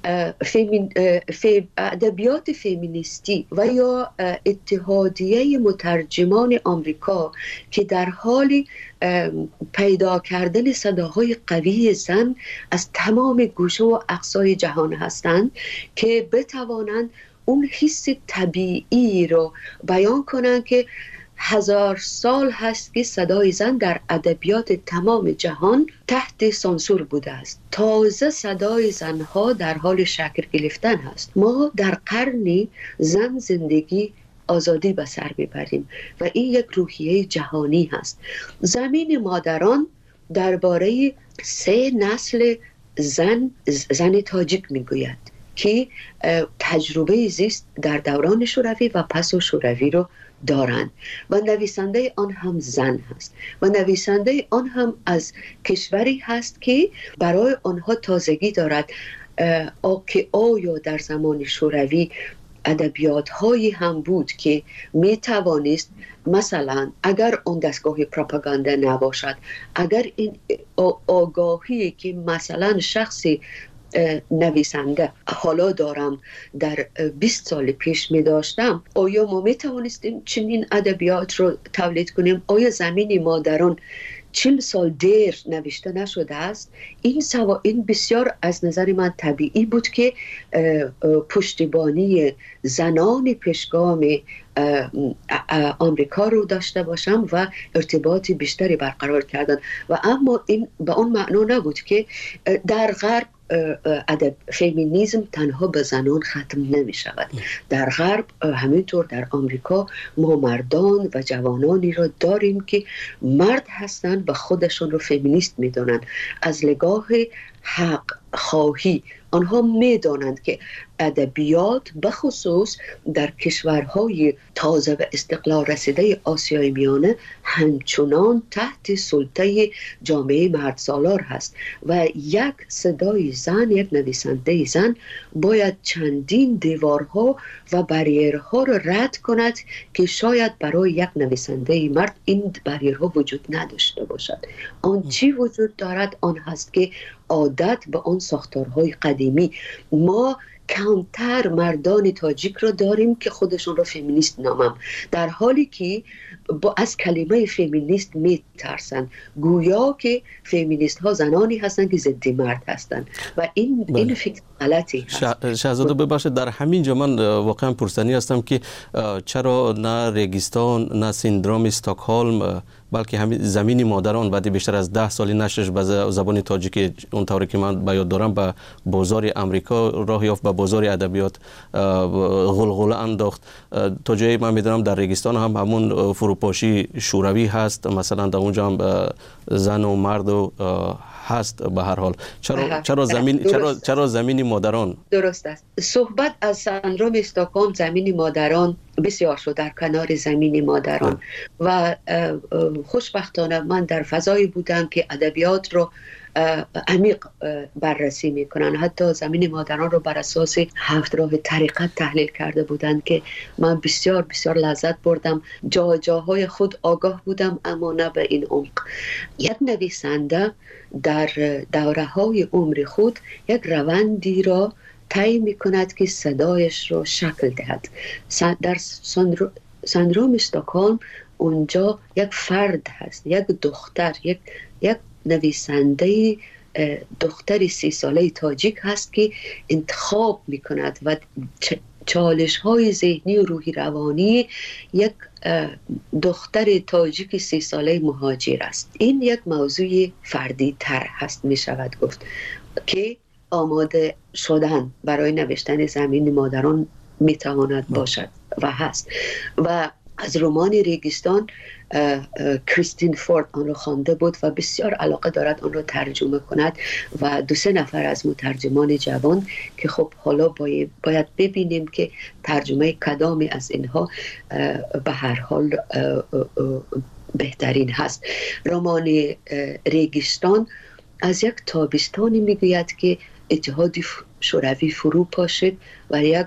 ادبیات فمینیستی و یا اتحادیه مترجمان آمریکا که در حال پیدا کردن صداهای قوی زن از تمام گوشه و اقصای جهان هستند که بتوانند اون حس طبیعی رو بیان کنند که 1000 سال هست که صدای زن در ادبیات تمام جهان تحت سانسور بوده است. تازه صدای زنها در حال شکل گرفتن هست. ما در قرنی زن زندگی آزادی به سر میبریم و این یک روحیه جهانی هست. زمین مادران درباره 3 نسل زن تاجیک میگوید که تجربه زیست در دوران شوروی و پس از شوروی رو دارند و نویسنده آن هم زن هست و نویسنده آن هم از کشوری هست که برای آنها تازگی دارد. که آیا در زمان شوروی ادبیات هایی هم بود که می توانست مثلا اگر اون دستگاه پروپاگاندا نباشد، اگر این آگاهی که مثلا شخصی نویسنده حالا دارم در 20 سال پیش می داشتم، آیا ما می توانستیم چنین ادبیات رو تولید کنیم؟ آیا زمین مادران 40 سال دیر نوشته نشده است؟ این بسیار از نظر من طبیعی بود که پشتیبانی زنان پیشگام آمریکا رو داشته باشم و ارتباطی بیشتری برقرار کردن و اما این به اون معنا نبود که در غرب فمینیسم تنها به زنان ختم نمی شود. در غرب همینطور در آمریکا ما مردان و جوانانی را داریم که مرد هستند و خودشون رو فمینیست می دانند. از نگاه حق خواهی آنها می دانند که ادبیات بخصوص در کشورهای تازه و استقلال رسیده آسیای میانه همچنان تحت سلطه جامعه مرد سالار هست و یک صدای زن، یک نویسنده زن باید چندین دیوارها و بریرها را رد کند که شاید برای یک نویسنده مرد این بریرها وجود نداشته باشد. آن چی وجود دارد؟ آن هست که عادت به آن ساختارهای قدیمی. ما کمتر مردان تاجیک را داریم که خودشون را فمینیست نامم، در حالی که از کلمه فمینیست می ترسن، گویا که فمینیست ها زنانی هستند که ضد مرد هستند و این فکر غلطی هست. شاهزاده ببخشید، در همین جا من واقعا پرسنی هستم که چرا نه ریگستان نه سیندروم استکهلم بلکه همین زمین مادران بعد بیشتر از 10 سالی نشرش به زبان تاجیکی اونطوری که من به یاد دارم به بازار آمریکا راه یافت، به بازار ادبیات غلغله انداخت. تا جایی من میدونم در ریگستان هم همون فروپاشی شوروی هست، مثلا در اونجا هم زن و مرد و هست به هر حال. چرا زمین مادران؟ درست است. صحبت از سندروم استکهلم زمین مادران بسیار شد در کنار زمین مادران و خوشبختانه من در فضایی بودم که ادبیات رو عمیق بررسی میکنن. حتی زمین مادران رو بر اساس 7 راه طریقت تحلیل کرده بودند که من بسیار بسیار لذت بردم. جاهای خود آگاه بودم اما نه به این عمق. یک نویسنده در دوره‌های عمر خود یک روندی را طی میکند که صدایش رو شکل دهد. در سندروم استکهلم اونجا یک فرد هست، یک دختر، یک نویسنده دختر 30 ساله تاجیک هست که انتخاب میکند و چالش های ذهنی و روحی روانی یک دختر تاجیک 30 ساله مهاجر است. این یک موضوع فردی تر هست می شود گفت که آماده شدن برای نوشتن زمین مادران می تواند باشد و هست. و از رمان ریگستان کریستین فورد آن را خوانده بود و بسیار علاقه دارد آن را ترجمه کند و 2-3 نفر از مترجمان جوان که خب حالا باید ببینیم که ترجمه کدامی از اینها به هر حال بهترین هست. رمان ریگستان از یک تابستانی میگوید که اتحاد شوروی فرو پاشد و یک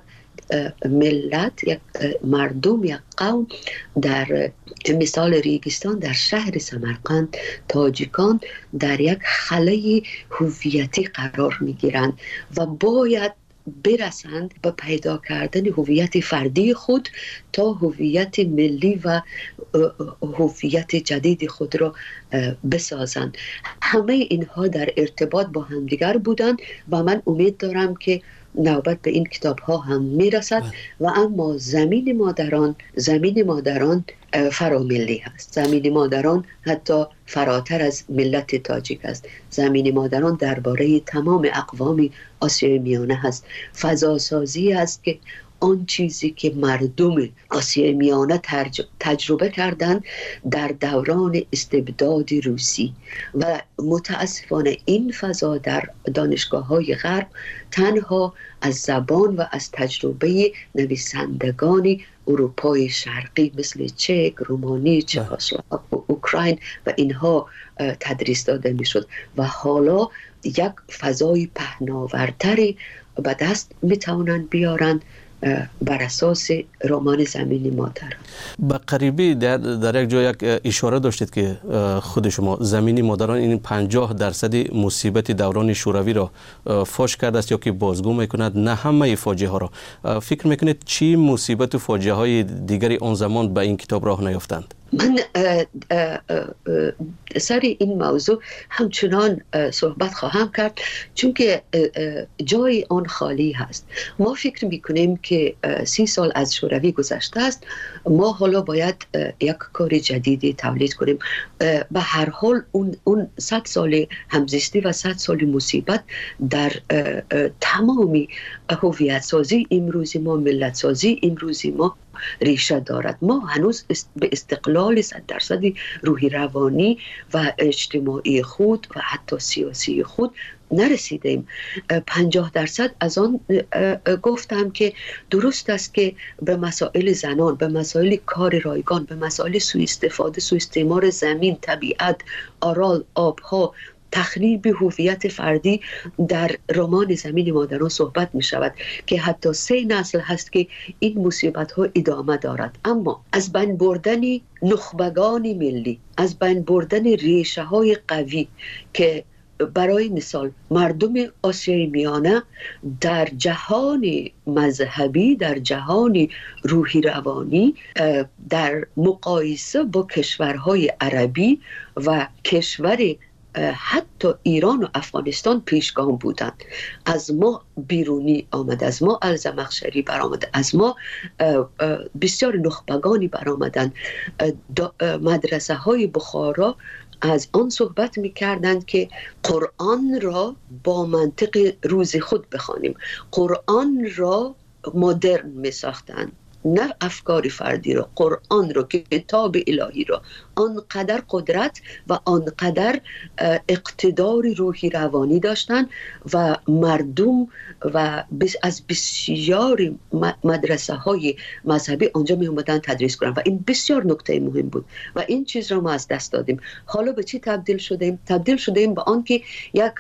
ملت، یک مردم، یک قوم در مثال ریگستان در شهر سمرقند تاجیکان در یک خلأ هویتی قرار میگیرند و باید برسند به پیدا کردن هویت فردی خود تا هویت ملی و هویت جدید خود را بسازند. همه اینها در ارتباط با همدیگر بودند و من امید دارم که نوبت به این کتاب ها هم میرسد و اما زمین مادران فراملی هست. زمین مادران حتی فراتر از ملت تاجیک است. زمین مادران درباره تمام اقوام آسیای میانه هست. فضاسازی است که آن چیزی که مردم آسیای میانه تجربه کردند در دوران استبداد روسی و متاسفانه این فضا در دانشگاه‌های غرب تنها از زبان و از تجربه نویسندگان اروپای شرقی مثل چک، رومانی، چکسلواک، اوکراین و اینها تدریس داده میشد و حالا یک فضای پهناورتری به دست میتوانند بیارند بر اساس رمان زمین مادر. به قریبی در یک جای یک اشاره داشتید که خود شما زمین مادران این 50% مصیبت دوران شوروی را فاش کرده است یا که بازگو میکند، نه همه فاجعه ها را. فکر میکنید چی مصیبت و فاجعه های دیگری آن زمان به این کتاب راه نیافتند؟ من سر این موضوع همچنان صحبت خواهم کرد چون که جای آن خالی هست. ما فکر میکنیم که 30 سال از شوروی گذشته است، ما حالا باید یک کار جدیدی تولید کنیم. به هر حال اون 100 سال همزیستی و 100 سال مصیبت در تمامی هویت سازی امروزی ما، ملت سازی امروزی ما ریشه دارد. ما هنوز به استقلال 100% روحی روانی و اجتماعی خود و حتی سیاسی خود نرسیدیم. 50% از آن گفتم که درست است که به مسائل زنان، به مسائل کار رایگان، به مسائل سوء استفاده، سوء استعمار زمین، طبیعت، آرال، آبها، تخریب هویت فردی در رمان زمین مادران صحبت می شود که حتی 3 نسل هست که این مصیبت ها ادامه دارد. اما از بین بردن نخبگان ملی، از بین بردن ریشه های قوی که برای مثال مردم آسیای میانه در جهان مذهبی، در جهان روحی روانی، در مقایسه با کشورهای عربی و کشور حتی ایران و افغانستان پیشگام بودند. از ما بیرونی آمد، از ما الزمخشری برآمد، از ما بسیار نخبگانی برآمدند. مدرسه های بخارا از آن صحبت می کردند که قرآن را با منطق روز خود بخوانیم، قرآن را مدرن می ساختند. نه افکار فردی رو، قرآن رو که کتاب الهی رو آنقدر قدرت و آنقدر اقتدار روحی روانی داشتن و مردم و از بسیاری مدرسه های مذهبی آنجا می اومدن تدریس کنن و این بسیار نکته مهم بود و این چیز رو ما از دست دادیم. حالا به چی تبدیل شدیم؟ تبدیل شدیم به آن که یک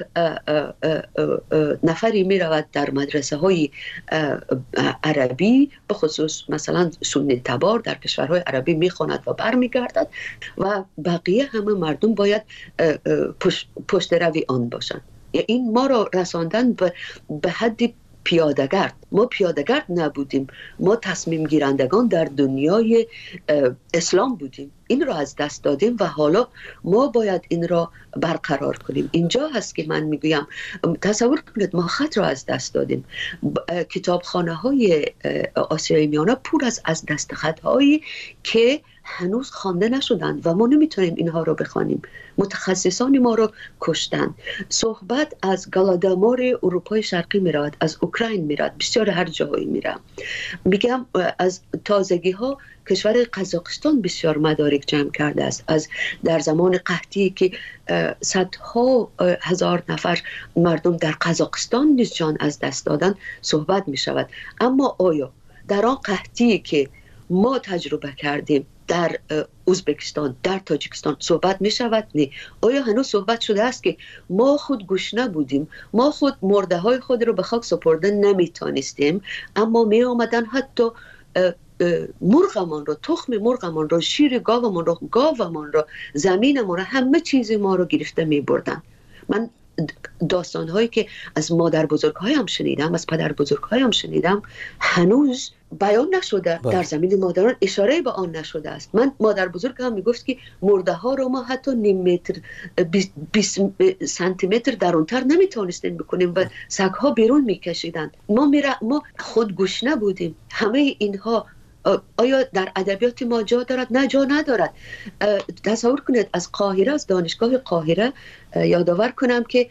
نفری می رود در مدرسه های عربی، به خصوص مثلا سنی تبار در کشورهای عربی می خواند و بر می گردد و بقیه همه مردم باید پشت روی آن باشند. این ما را رساندن به حد پیاده‌گرد. ما پیاده‌گرد نبودیم، ما تصمیم گیرندگان در دنیای اسلام بودیم. این را از دست دادیم و حالا ما باید این را برقرار کنیم. اینجا هست که من میگویم تصور کنید ما خط را از دست دادیم. کتابخانه های آسیای میانه پر از دست خط هایی که هنوز خوانده نشدند و ما نمیتونیم اینها رو بخوانیم. متخصصان ما رو کشتن. صحبت از گلادامار اروپای شرقی میرود، از اوکراین میرود، بسیار هر جایی میره. میگم از تازگی ها کشور قزاقستان بسیار مدارک جمع کرده است. از در زمان قحطی که صدها هزار نفر مردم در قزاقستان نیز جان از دست دادن صحبت می شود. اما آیا در آن قحطی که ما تجربه کردیم در ازبکستان، در تاجیکستان صحبت می شود؟ نه. آیا هنوز صحبت شده است که ما خود گشنه بودیم، ما خود مرده های خود رو به خاک سپرده نمی تانستیم، اما می آمدن حتی مرغمان رو، تخم مرغمان رو، شیر گاومان رو، گاومان رو، زمینمان رو، همه چیز ما رو گرفته می بردن. من داستان‌هایی که از مادر بزرگ‌هایم شنیدم، از پدر بزرگ‌هایم شنیدم، هنوز بیان نشده. در زمین مادران اشاره به آن نشده است. من مادر بزرگم میگفت که مرده ها رو ما حتی نیم متر 20 سانتی متر درونتر نمیتونستیم بکنیم و سگ ها بیرون میکشیدن. ما خود گشنه بودیم. همه اینها آیا در ادبیات ما جا دارد؟ نه، جا ندارد. تصور کنید از قاهره، از دانشگاه قاهره یادآور کنم که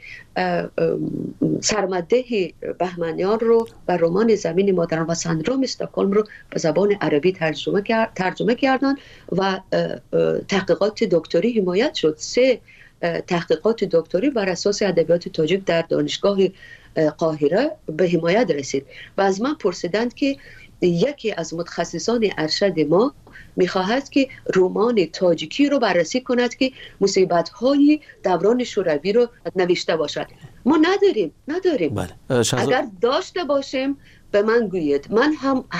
سرمده بهمنیان رو و رمان زمین مادران و سندروم استکهلم رو به زبان عربی ترجمه کردن و تحقیقات دکتری حمایت شد. 3 تحقیقات دکتری بر اساس ادبیات تاجیک در دانشگاه قاهره به حمایت رسید و از من پرسیدند که یکی از متخصصان ارشد ما می‌خواهد که رمان تاجیکی رو بررسی کند که مصیبت‌های دوران شوروی رو نوشته باشد. ما نداریم. بله. اگر داشته باشیم به من گویید. من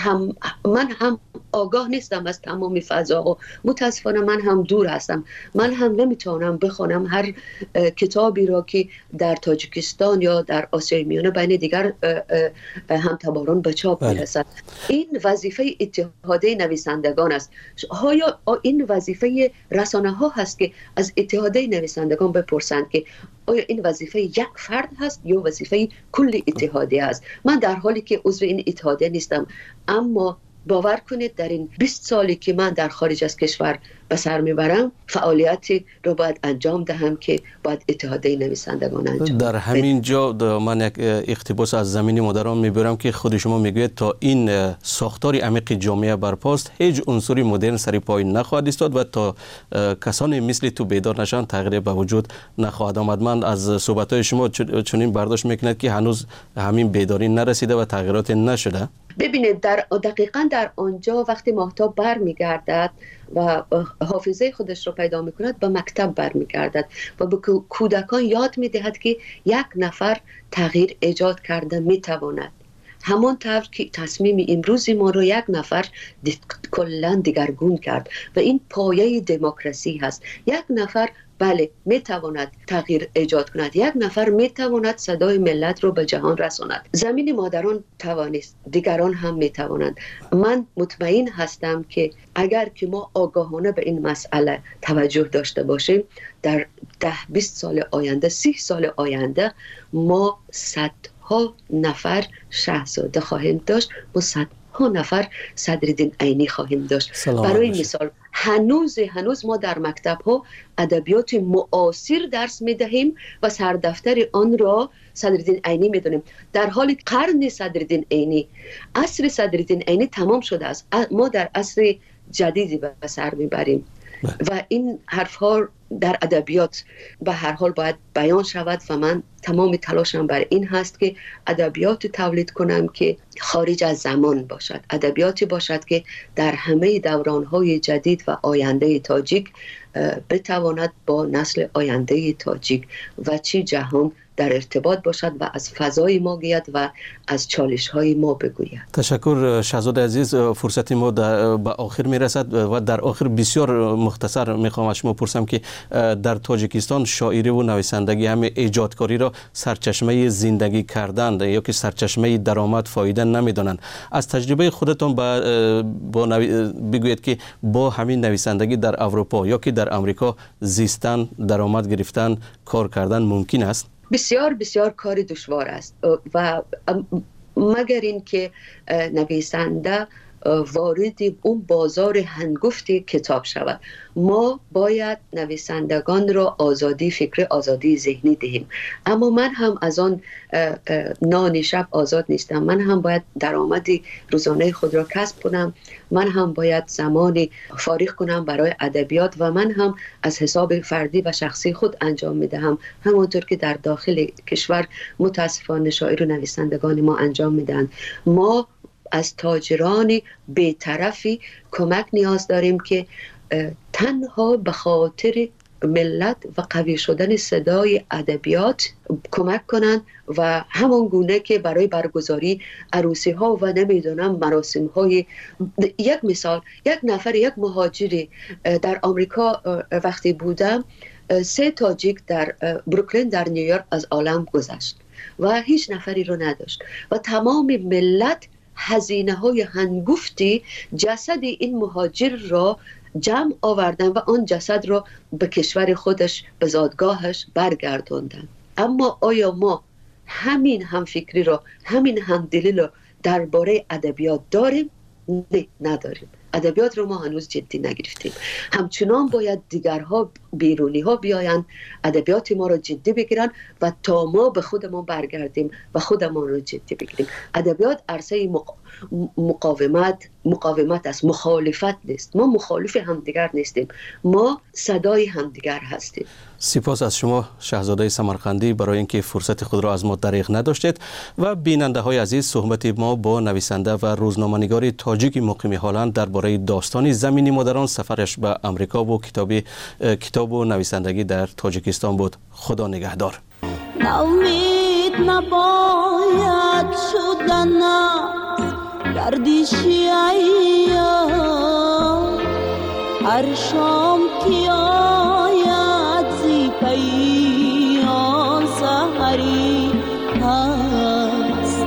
هم آگاه نیستم از تمام فضاها. متاسفانه من هم دور هستم. من هم نمیتونم بخونم هر کتابی را که در تاجیکستان یا در آسیای میانه بین دیگر همتباران به چاپ میرسد. این وظیفه اتحادیه نویسندگان است. آیا این وظیفه رسانه ها هست که از اتحادیه نویسندگان بپرسند که آیا این وظیفه یک فرد هست یا وظیفه کل اتحادیه است؟ من در حالی که عضو این اتحادیه نیستم، اما باور کنید در این 20 سالی که من در خارج از کشور به سر میبرم فعالیتی رو باید انجام دهم که باید اتحادیه نویسندگان انجام. در همین جا من یک اقتباس از زمین مادران میبرم که خود شما میگوید تا این ساختار عمیق جامعه برپاست هیچ عنصری مدرن سر پای نخواهد ایستاد و تا کسانی مثل تو بیدار نشن تغییر به وجود نخواهد آمد. من از صحبت‌های شما چنین برداشت میکنید که هنوز همین بیداری نرسیده و تغییرات نشده. ببینید دقیقاً در آنجا وقتی ماهتاب برمیگردد و حافظه خودش رو پیدا میکند به مکتب برمیگردد و به کودکان یاد میدهد که یک نفر تغییر ایجاد کرده میتواند. همان طور که تصمیم امروزی ما رو یک نفر کلاً دیگرگون کرد و این پایه دموکراسی هست. یک نفر بله میتواند تغییر ایجاد کند، یک نفر میتواند صدای ملت رو به جهان رساند. زمین مادران توانست، دیگران هم میتوانند. من مطمئن هستم که اگر که ما آگاهانه به این مسئله توجه داشته باشیم در 10-20 سال آینده، 30 سال آینده ما صدها نفر شاهزاده خواهیم داشت، ما صدها نفر صدرالدین عینی خواهیم داشت. برای مثال هنوز ما در مکتب ها ادبیات معاصر درس میدهیم و سردفتر آن را صدرالدین عینی میدونیم. در حال قرن صدرالدین عینی، عصر صدرالدین عینی تمام شده است. ما در عصر جدیدی به سر میبریم و این حرف ها در ادبیات به هر حال باید بیان شود و من تمام تلاشم بر این هست که ادبیات تولید کنم که خارج از زمان باشد، ادبیاتی باشد که در همه دوران‌های جدید و آینده تاجیک بتواند با نسل آینده تاجیک و چی جهان در ارتباط باشد و از فضای ما گوید و از چالش‌های ما بگوید. تشکر شاهزاده عزیز. فرصت ما به آخر میرسد و در آخر بسیار مختصر میخوام از شما پرسم که در تاجیکستان شاعری و نویسندگی همه ایجادکاری را سرچشمه زندگی کردن یا که سرچشمه درآمد فایده نمیدانند. از تجربه خودتان بگویید که با همین نویسندگی در اروپا یا که در امریکا زیستن، درآمد گرفتن، کار کردن ممکن است؟ بسیار بسیار کار دشوار است و مگر این که نویسنده وارد اون بازار هنگفت کتاب شود. ما باید نویسندگان را آزادی فکر، آزادی ذهنی دهیم، اما من هم از آن نان شب آزاد نیستم. من هم باید درآمدی روزانه خود را کسب کنم، من هم باید زمانی فارغ کنم برای ادبیات و من هم از حساب فردی و شخصی خود انجام میدهم، همانطور که در داخل کشور متاسفانه شاعر و نویسندگان ما انجام میدن. ما از تاجران بی‌طرفی کمک نیاز داریم که تنها به خاطر ملت و قوی شدن صدای ادبیات کمک کنند و همان گونه که برای برگزاری عروسی ها و نمیدونم مراسم های، یک مثال، یک نفر، یک مهاجری در آمریکا وقتی بودم، 3 تاجیک در بروکلین در نیویورک از عالم گذشت و هیچ نفری رو نداشت و تمام ملت هزینه های هنگفتی جسد این مهاجر را جمع آوردن و آن جسد را به کشور خودش، به زادگاهش برگرداندن. اما آیا ما همین همفکری را، همین همدلی را درباره ادبیات داریم؟ نه، نداریم. ادبیات رو ما هنوز جدی نگرفتیم. همچنان باید دیگرها، بیرونی ها بیاین ادبیات ما رو جدی بگیرن و تا ما به خودمون برگردیم و خودمون رو جدی بگیریم. ادبیات عرصه مقاومت است، مخالفت نیست. ما مخالف همدیگر نیستیم، ما صدای همدیگر هستیم. سپاس از شما شاهزاده سمرقندی برای اینکه فرصت خود را از ما دریغ نداشتید. و بیننده های عزیز، صحبت ما با نویسنده و روزنامه‌نگار تاجیک مقیم هلند درباره داستان زمین مادران، سفرش به امریکا و کتاب و نویسندگی در تاجیکستان بود. خدا نگهدار. ناامید نباید شدن گردشی ایام، هر شام که آید زی پیام سحری هست.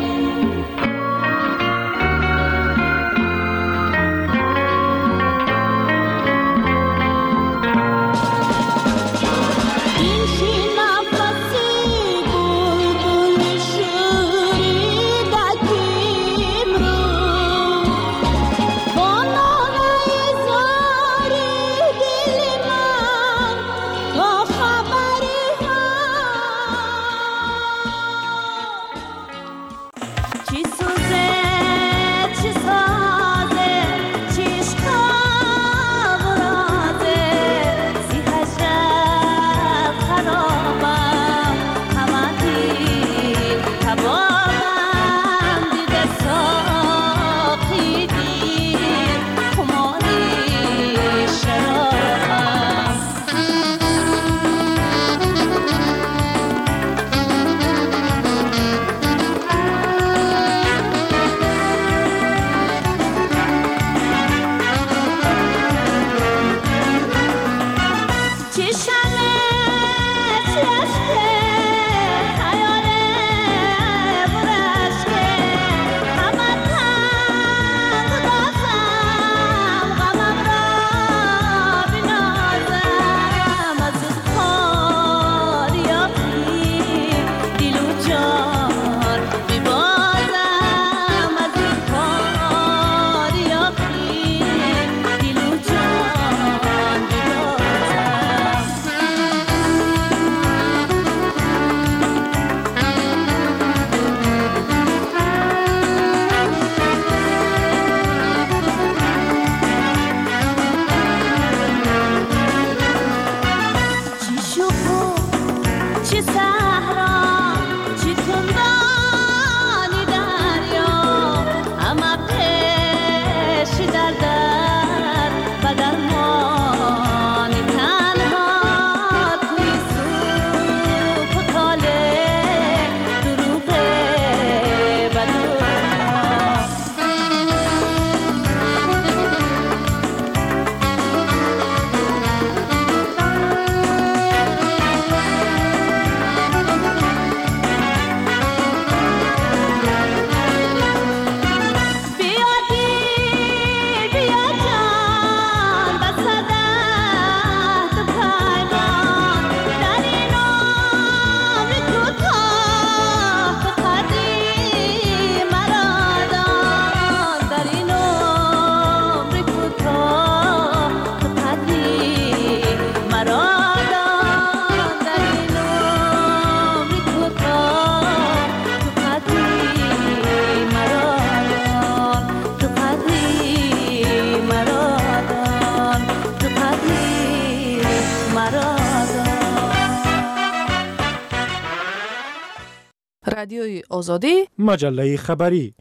رادیوی آزادی، مجله خبری.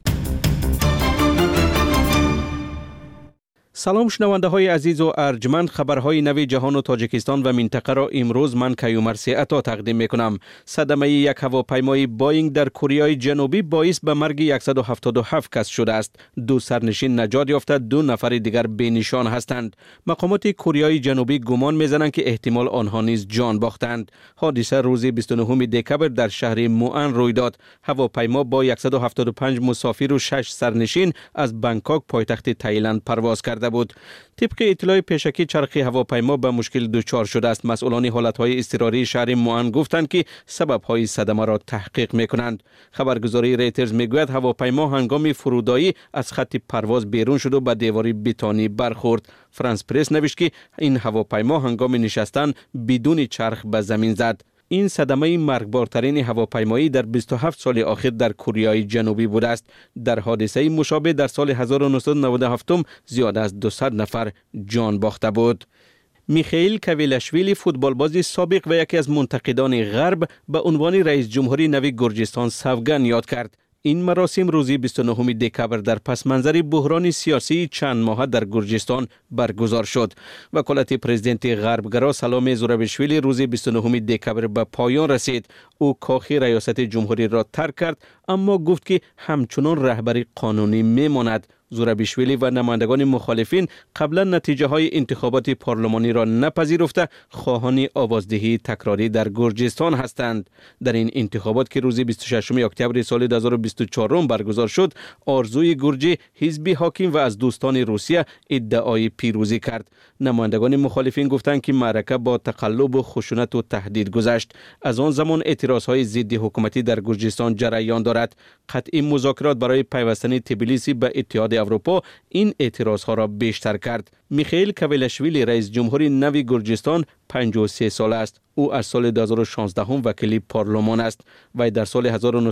سلام شنونده های عزیز و ارجمند، خبرهای نوی جهان و تاجیکستان و منطقه را امروز من کیومرث عطا تقدیم می کنم. صدمه یک هواپیمای بوئینگ در کره جنوبی باعث به مرگ 177 کس شده است. 2 سرنشین نجات یافته، 2 نفر دیگر بی نشان هستند. مقامات کره جنوبی گمان می‌زنند که احتمال آنها نیز جان باختند. حادثه روز 29 دکبر در شهر موئن روی داد. هواپیما با 175 مسافر و 6 سرنشین از بانکوک پایتخت تایلند پرواز کرده بود. طبق اطلاع پیشکی چرخ هواپیما به مشکل دچار شده است. مسئولان حالتهای اضطراری شهر موئن گفتند که سبب‌های صدمه را تحقیق می‌کنند. خبرگزاری ریترز میگوید هواپیما هنگام فرودایی از خط پرواز بیرون شد و به دیوار بتونی برخورد. فرانس پرس نوشت که این هواپیما هنگام نشستن بدون چرخ به زمین زد. این صدمه مرگبارترین هواپیمایی در 27 سال اخیر در کره جنوبی بوده است. در حادثه مشابه در سال 1997 زیاد از 200 نفر جان باخته بود. میخائیل کویلاشویلی فوتبالباز سابق و یکی از منتقدان غرب به عنوان رئیس جمهوری نوی گرجستان سوگند یاد کرد. این مراسم روز 29 دکبر در پس منظر بحران سیاسی چند ماه در گرجستان برگزار شد. وکالت پرزیدنت غربگرا سلام زورابیشویلی روز 29 دکبر به پایان رسید. او کاخ ریاست جمهوری را ترک کرد، اما گفت که همچنان رهبری قانونی میماند. زورابیشویلی و نمایندگان مخالفین قبلا نتیجه های انتخابات پارلمانی را نپذیرفته خواهان آوازدهی تکراری در گرجستان هستند. در این انتخابات که روز 26 اکتبر سال 2024 برگزار شد، آرزوی گرجی حزب حاکم و از دوستان روسیه ادعای پیروزی کرد. نمایندگان مخالفین گفتند که معرکه با تقلب و خشونت و تهدید گذشت. از آن زمان اعتراضهای ضد حکومتی در گرجستان جریان دارد. قطعی مذاکرات برای پیوستن تبلیسی به اتحاد اروپا این اعتراضها را بیشتر کرد. میخائیل کویلاشویلی رئیس جمهوری نوی گرجستان 53 ساله است. او از سال 2016 وکیل پارلمان است و در سال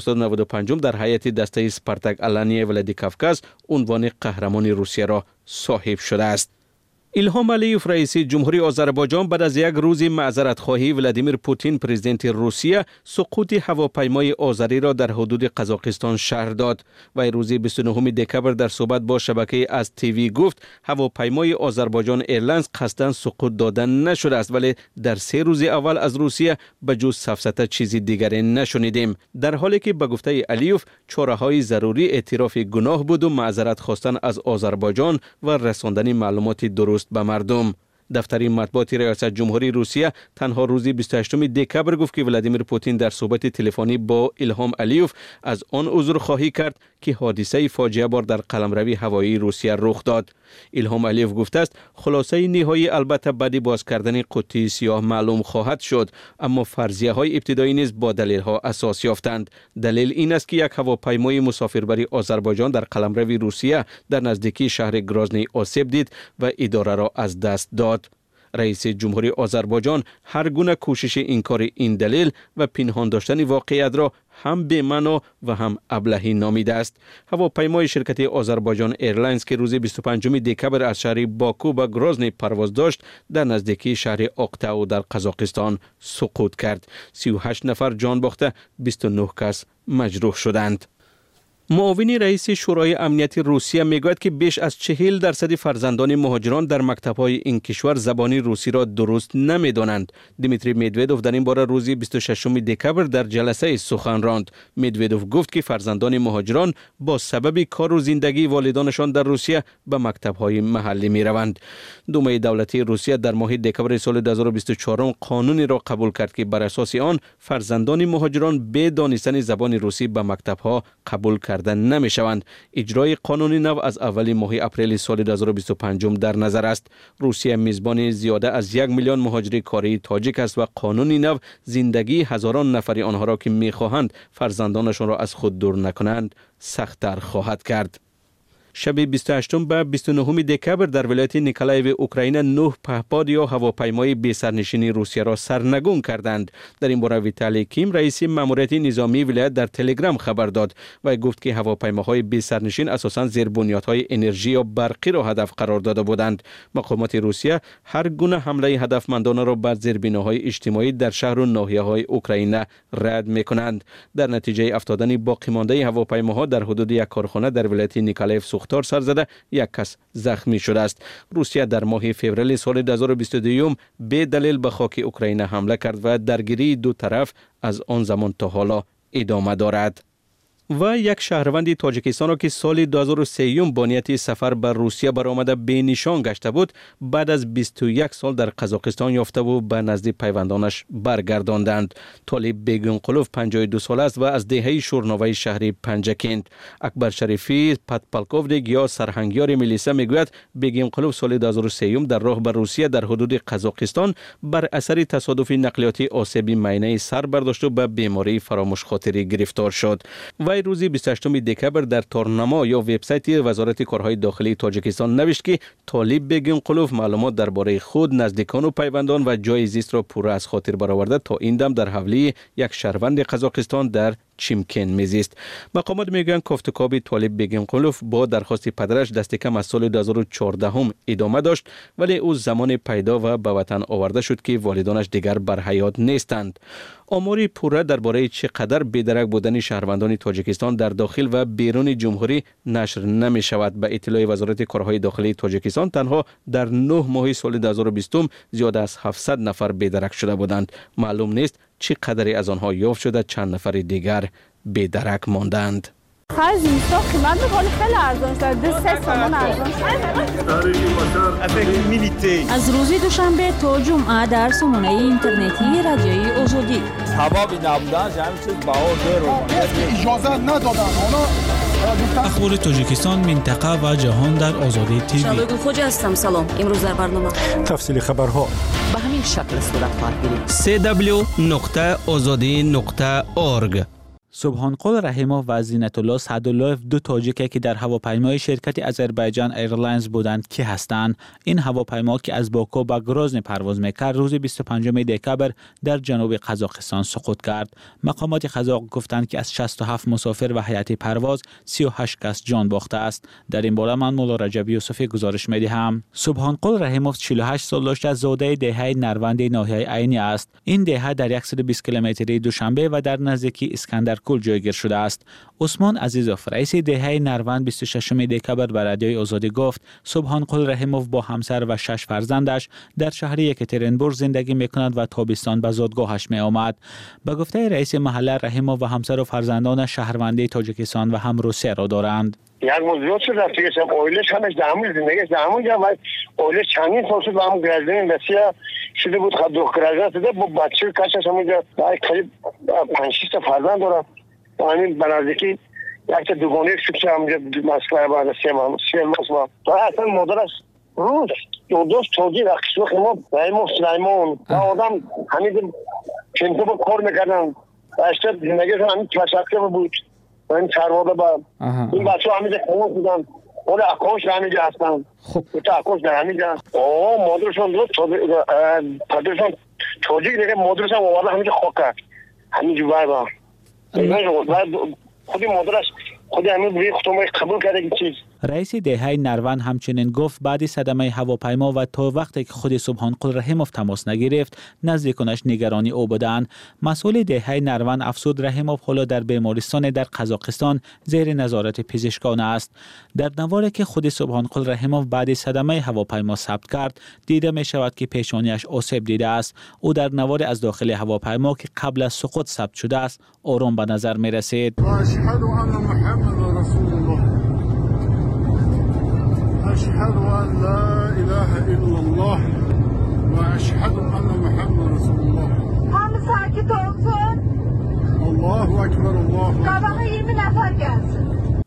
1995 در هیئت دسته اسپارتاک آلانیای ولادیکاوکاز عنوان قهرمان روسیه را صاحب شده است. ایلهام علیوف رئیس جمهوری آذربایجان بعد از یک روز معذرت خواهی ولادیمیر پوتین پرزیدنت روسیه سقوط هواپیمای آذری را در حدود قزاقستان شهر داد. و روز 29 دکبر در صحبت با شبکه از تیوی گفت هواپیمای آذربایجان ایرلاینز قصداً سقوط دادن نشده است، ولی در 3 روز اول از روسیه به جز سفسطه چیزی دیگری نشنیدیم. در حالی که به گفته علیوف چاره‌های ضروری اعتراف گناه بود و معذرت خواستن از آذربایجان و رساندن معلومات درست به مردم. دفتر مطبوعات ریاست جمهوری روسیه تنها روز 28 دکبر گفت که ولادیمیر پوتین در صحبت تلفنی با ایلهام علیوف از آن عذرخواهی کرد که حادثه فاجعه بار در قلمروی هوایی روسیه رخ داد. ایلهام علیوف گفته است خلاصه نهایی البته بعد باز کردن قطی سیاه معلوم خواهد شد، اما فرضیه های ابتدایی نیز با دلیل ها اساس یافتند. دلیل این است که یک هواپیمای مسافربری آذربایجان در قلمروی روسیه در نزدیکی شهر گرازنی آسیب دید و اداره را از دست داد. رئیس جمهوری آذربایجان هر گونه کوشش انکار این دلیل و پنهان داشتن واقعیت را هم بی‌معنا و هم ابلهی نامیده است. هواپیمای شرکت آذربایجان ایرلاینز که روز 25 دکبر از شهر باکو به گرازنی پرواز داشت در نزدیکی شهر اقتاو در قزاقستان سقوط کرد. 38 نفر جان باخته، 29 کس مجروح شدند. معاون رئیس شورای امنیت روسیه میگوید که بیش از 40% فرزندان مهاجران در مکتب‌های این کشور زبان روسی را درست نمی‌دانند. دیمیتری مدودوف در این باره روز 26 دکبر در جلسه سخن راند. مدودوف گفت که فرزندان مهاجران با سبب کار و زندگی والدانشان در روسیه به مکتب‌های محلی می‌روند. دومه دولتی روسیه در ماه دکبر سال 2024 قانونی را قبول کرد که بر اساس آن فرزندان مهاجران به دانستن زبان روسی به مکتب‌ها قبول کردن نمی شوند. اجرای قانون نو از اول ماه اپریل سال 2025 در نظر است. روسیه میزبان زیاده از 1 میلیون مهاجر کاری تاجیک است و قانون نو زندگی هزاران نفر آنها را که میخواهند فرزندانشان را از خود دور نکنند سخت‌تر خواهد کرد. شب 28 به 29 دکبر در ولایت نیکولایو اوکراین 9 پهپاد یا هواپیمای بی سرنشین روسیه را سرنگون کردند. در این باره ویتالی کیم رئیس ماموریت نظامی ولایت در تلگرام خبر داد و گفت که هواپیماهای بی سرنشین اساساً زیربنیادهای انرژی یا برقی را هدف قرار داده بودند. مقامات روسیه هر گونه حمله هدفمندانه را بر زیربناهای اجتماعی در شهر و ناحیه‌های اوکراین رد می‌کنند. در نتیجه افتادن باقی مانده هواپیماها در حدود یک کارخانه در ولایت نیکولایو سوختار سر زده، یک کس زخمی شده است. روسیه در ماه فوریه سال 2022 به دلیل به خاک اوکراین حمله کرد و درگیری دو طرف از آن زمان تا حالا ادامه دارد. و یک شهروند تاجیکستان را که سال 2003 با نیت سفر به روسیه برآمده به نشان گشته بود، بعد از 21 سال در قزاقستان یافته و به نزد پیوندانش برگرداندند. طالب بیگمقلوف 52 ساله است و از دهه شورنوای شهری پنجکند. اکبر شریفی پاتپالکوف یا سرهنگیار میلیسا میگوید بیگمقلوف سال 2003 در راه به روسیه در حدود قزاقستان بر اثر تصادف نقلیاتی آسیب معینه سر برداشت و به بیماری فراموش خاطری گرفتار شد. و روز 28 دکبر در تارنما یا وبسایت وزارت کارهای داخلی تاجیکستان نوشت که طالب بیگمقلوف معلومات درباره خود، نزدیکان و پیوندان و جای زیست را پوره از خاطر برآورده تا این دم در حوالی یک شهروند قزاقستان در چیمکن میزیست. مقامات میگویند کافتکاب طالب بیگمقلوف با درخواست پدرش دست کم از سال 2014 ادامه داشت، ولی او زمان پیدا و به وطن آورده شد که والدانش دیگر بر حیات نیستند. آماری پوره درباره چقدر بی‌درک بودن شهروندان تاجیکستان در داخل و بیرون جمهوری نشر نمی شود. به اطلاع وزارت کارهای داخلی تاجیکستان تنها در 9 ماه سال 2020 زیاد از 700 نفر بی‌درک شده بودند. معلوم نیست چقدری از آنها یافت شده، چند نفر دیگر بی‌درک ماندند. خرج اینستا قیمت می‌کنه خیلی ارزان شده، 3 تومان ارزان شده. از روز دوشنبه تا جمعه در سامانه اینترنتی رادیوی آزادی. هوا نبودن همین چیز بهار اجازه ندادن. اخبار تاجیکستان، منطقه و جهان در آزادی تیوی. شادو خوجا هستم. سلام. امروز در برنامه تفصیل خبرها به همین شکل صورت خواهد گرفت. www.azadi.org. سبحانقل رحیموف و زینتالله سعداللهف 2 تاجیک که در هواپیمای شرکت آذربایجان ایرلاینز بودند که هستند. این هواپیما که از باکو به گروزن پرواز میکرد روز 25 دکبر در جنوب قزاقستان سقوط کرد. مقامات قزاق گفتند که از 67 مسافر و هیئت پرواز 38 کس جان باخته است. در این باره من مولا رجب یوسفی گزارش میدهم. سبحانقل رحیموف 48 سال داشته، زاده دهه نروند ناحیه عینی است. این دهه در 120 کیلومتری دوشنبه و در نزدیکی اسکندرکل جایگیر شده است. عثمان عزیزوف رئیس دهه نروند 26 دکبر به رادیوی آزادی گفت سبحانقل رحیموف با همسر و 6 فرزندش در شهر یکاترینبورگ زندگی میکنند و تابستان به زادگاهش می آمد. به گفته رئیس محله، رحیموف و همسر و فرزندان شهروندی تاجیکستان و هم روسیه را دارند. یک موضوع شد رفتی که اویلش همش دامون زندگیش دامون جا و اویلش چندین سال شد با هم گرزدین بسیار شده بود. خود دخترازه شده با بچه کشش همونجا قریب 5-6 تا فرزند دارم. همین بنازدیکی یک تا دوگانه شکشه همونجا مسئله بعد 3 ماه و اصلا مادرش روز دوست توجیه رقص وقت ما رحیموف سلیمان و آدم همین چنطه با کار میکردن و اشتر زندگیش همین تشکر بود و این چرواده با این بچه همینجا خونه بودن. اون اکاش همینجا هستن. خب تا اکاش در همینجا مادرشون دوست پدرشون توجیه دیگه مادرشون آورده همینجا خواه کرد همینجا با خودی مادرش خودی همین بوی خطومه قبول کرده که چیز. رئیس دهه نروند همچنین گفت بعد صدمه هواپیما و تا وقتی که خود سبحانقل رحیموف تماس نگرفت نزدیکانش نگرانی او بودند. مسئول دهه نروند افزود رحیموف حالا در بیمارستان در قزاقستان زیر نظارت پزشکان است. در نواری که خود سبحانقل رحیموف بعد صدمه هواپیما ثبت کرد دیده می شود که پیشانیش آسیب دیده است. او در نواری از داخل هواپیما که قبل از سقوط ثبت شده است آرام به نظر می رسید. أشهد أن لا إله إلا الله وأشهد أن محمد رسول الله. همه ساکت olsun. الله أكبر الله. Kabağa 20 نفر gelsin.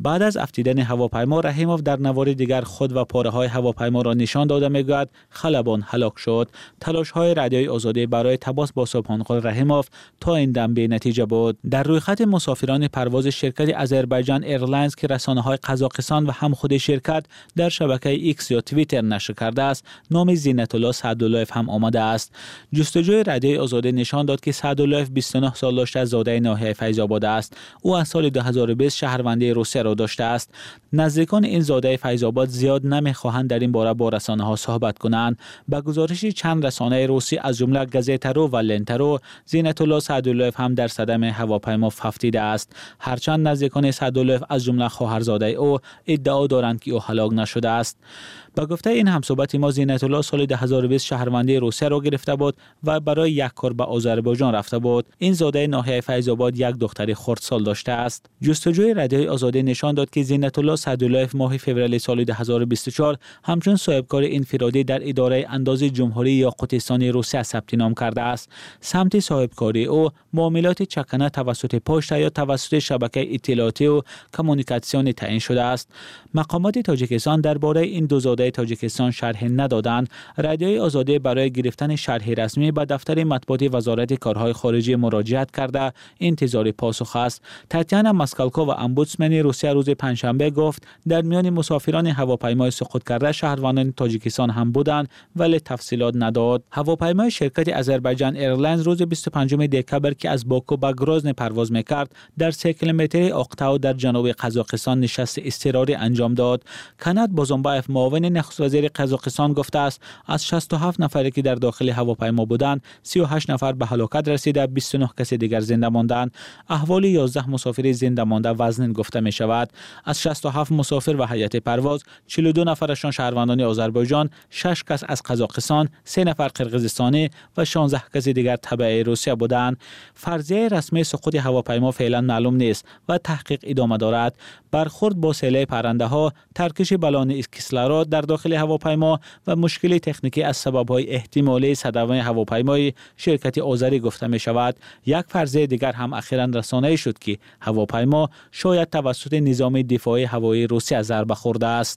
بعد از افتیدن هواپیما رحیموف در نوار دیگر خود و پاره‌های هواپیما را نشان داده میگوید خلبان هلاک شد. تلاش‌های رادیوی آزادی برای تماس با سبحانقل رحیموف تا این دم بی نتیجه بود. در رویخط مسافران پرواز شرکت آذربایجان ایرلاینز که رسانه‌های قزاقستان و هم خود شرکت در شبکه ایکس یا توییتر نشر کرده است، نام زینت الله سعداللهیف هم آمده است. جستجوی رادیوی آزادی نشان داد که سعداللهیف 29 سال داشته، زاده ناحیه فیض آباد است. او از سال 2020 شهروندی روسیه را داشته است. نزدیکان این زاده فیض آباد زیاد نمیخواهند در این باره با رسانه‌ها صحبت کنند. به گزارش چند رسانه روسی از جمله گزیتارو و لنتارو، زینت الله سعداللهیف هم در صدمه هواپیما افتیده است. هرچند نزدیکان سعداللهیف از جمله خواهرزاده او ادعا دارند که او هلاک نشده است. با گفته این همصحبت ما، زینت الله سال 2020 شهروندی روسیه را گرفته بود و برای یک کار به آذربایجان رفته بود. این زاده ناحیه فیض آباد یک دختر خردسال داشته است. جستجوی رادیوی آزادی نشان داد که زینت الله سعداللهیف ماه فوریه سال 2024 همچون صاحبکار انفرادی در اداره اندازه جمهوری یاقوتستان روسیه ثبت نام کرده است. سمت صاحبکاری او معاملات چکنه توسط پشت یا توسط شبکه اطلاعاتی و کمونیکاسیون تعیین شده است. مقامات تاجیکستان درباره این دو زاده تاجیکستان شرح ندادند. رادیوی آزادی برای گرفتن شرح رسمی به دفتر مطبوعات وزارت کارهای خارجه مراجعت کرده انتظار پاسخ است. تاتیانا ماسکالکو و امبودسمن روسیه روز پنجشنبه گفت در میان مسافران هواپیمای سقوط کرده شهروندان تاجیکستان هم بودند ولی تفصیلات نداد. هواپیمای شرکت آذربایجان ایرلاینز روز 25 دکامبر که از باکو به گروزن پرواز میکرد در 3 کیلومتری اقتاو در جنوب قزاقستان نشست اضطراری انجام داد. کنات بازمبایف معاون نخست وزیر قزاقستان گفته است از 67 نفری که در داخل هواپیما بودند 38 نفر به هلاکت رسیده، 29 کس دیگر زنده ماندند. احوال 11 مسافر زنده مانده وزن گفته می شود. از 67 مسافر و هیئت پرواز 42 نفرشان شهروندان آذربایجان، 6 کس از قزاقستان، 3 نفر قرقیزستانی و 16 کس دیگر تبع روسیه بودند. فرضیه رسمی سقوط هواپیما فعلا معلوم نیست و تحقیق ادامه دارد. برخورد با سیل پرنده ها، ترکش بالون کیسلارات در داخل هواپیما و مشکل تکنیکی از سبب‌های احتمالی صدمه هواپیمای شرکت آذری گفته می شود. یک فرضیه دیگر هم اخیراً رسانه‌ای شد که هواپیما شاید توسط نظام دفاعی هوایی روسیه ضربه خورده است.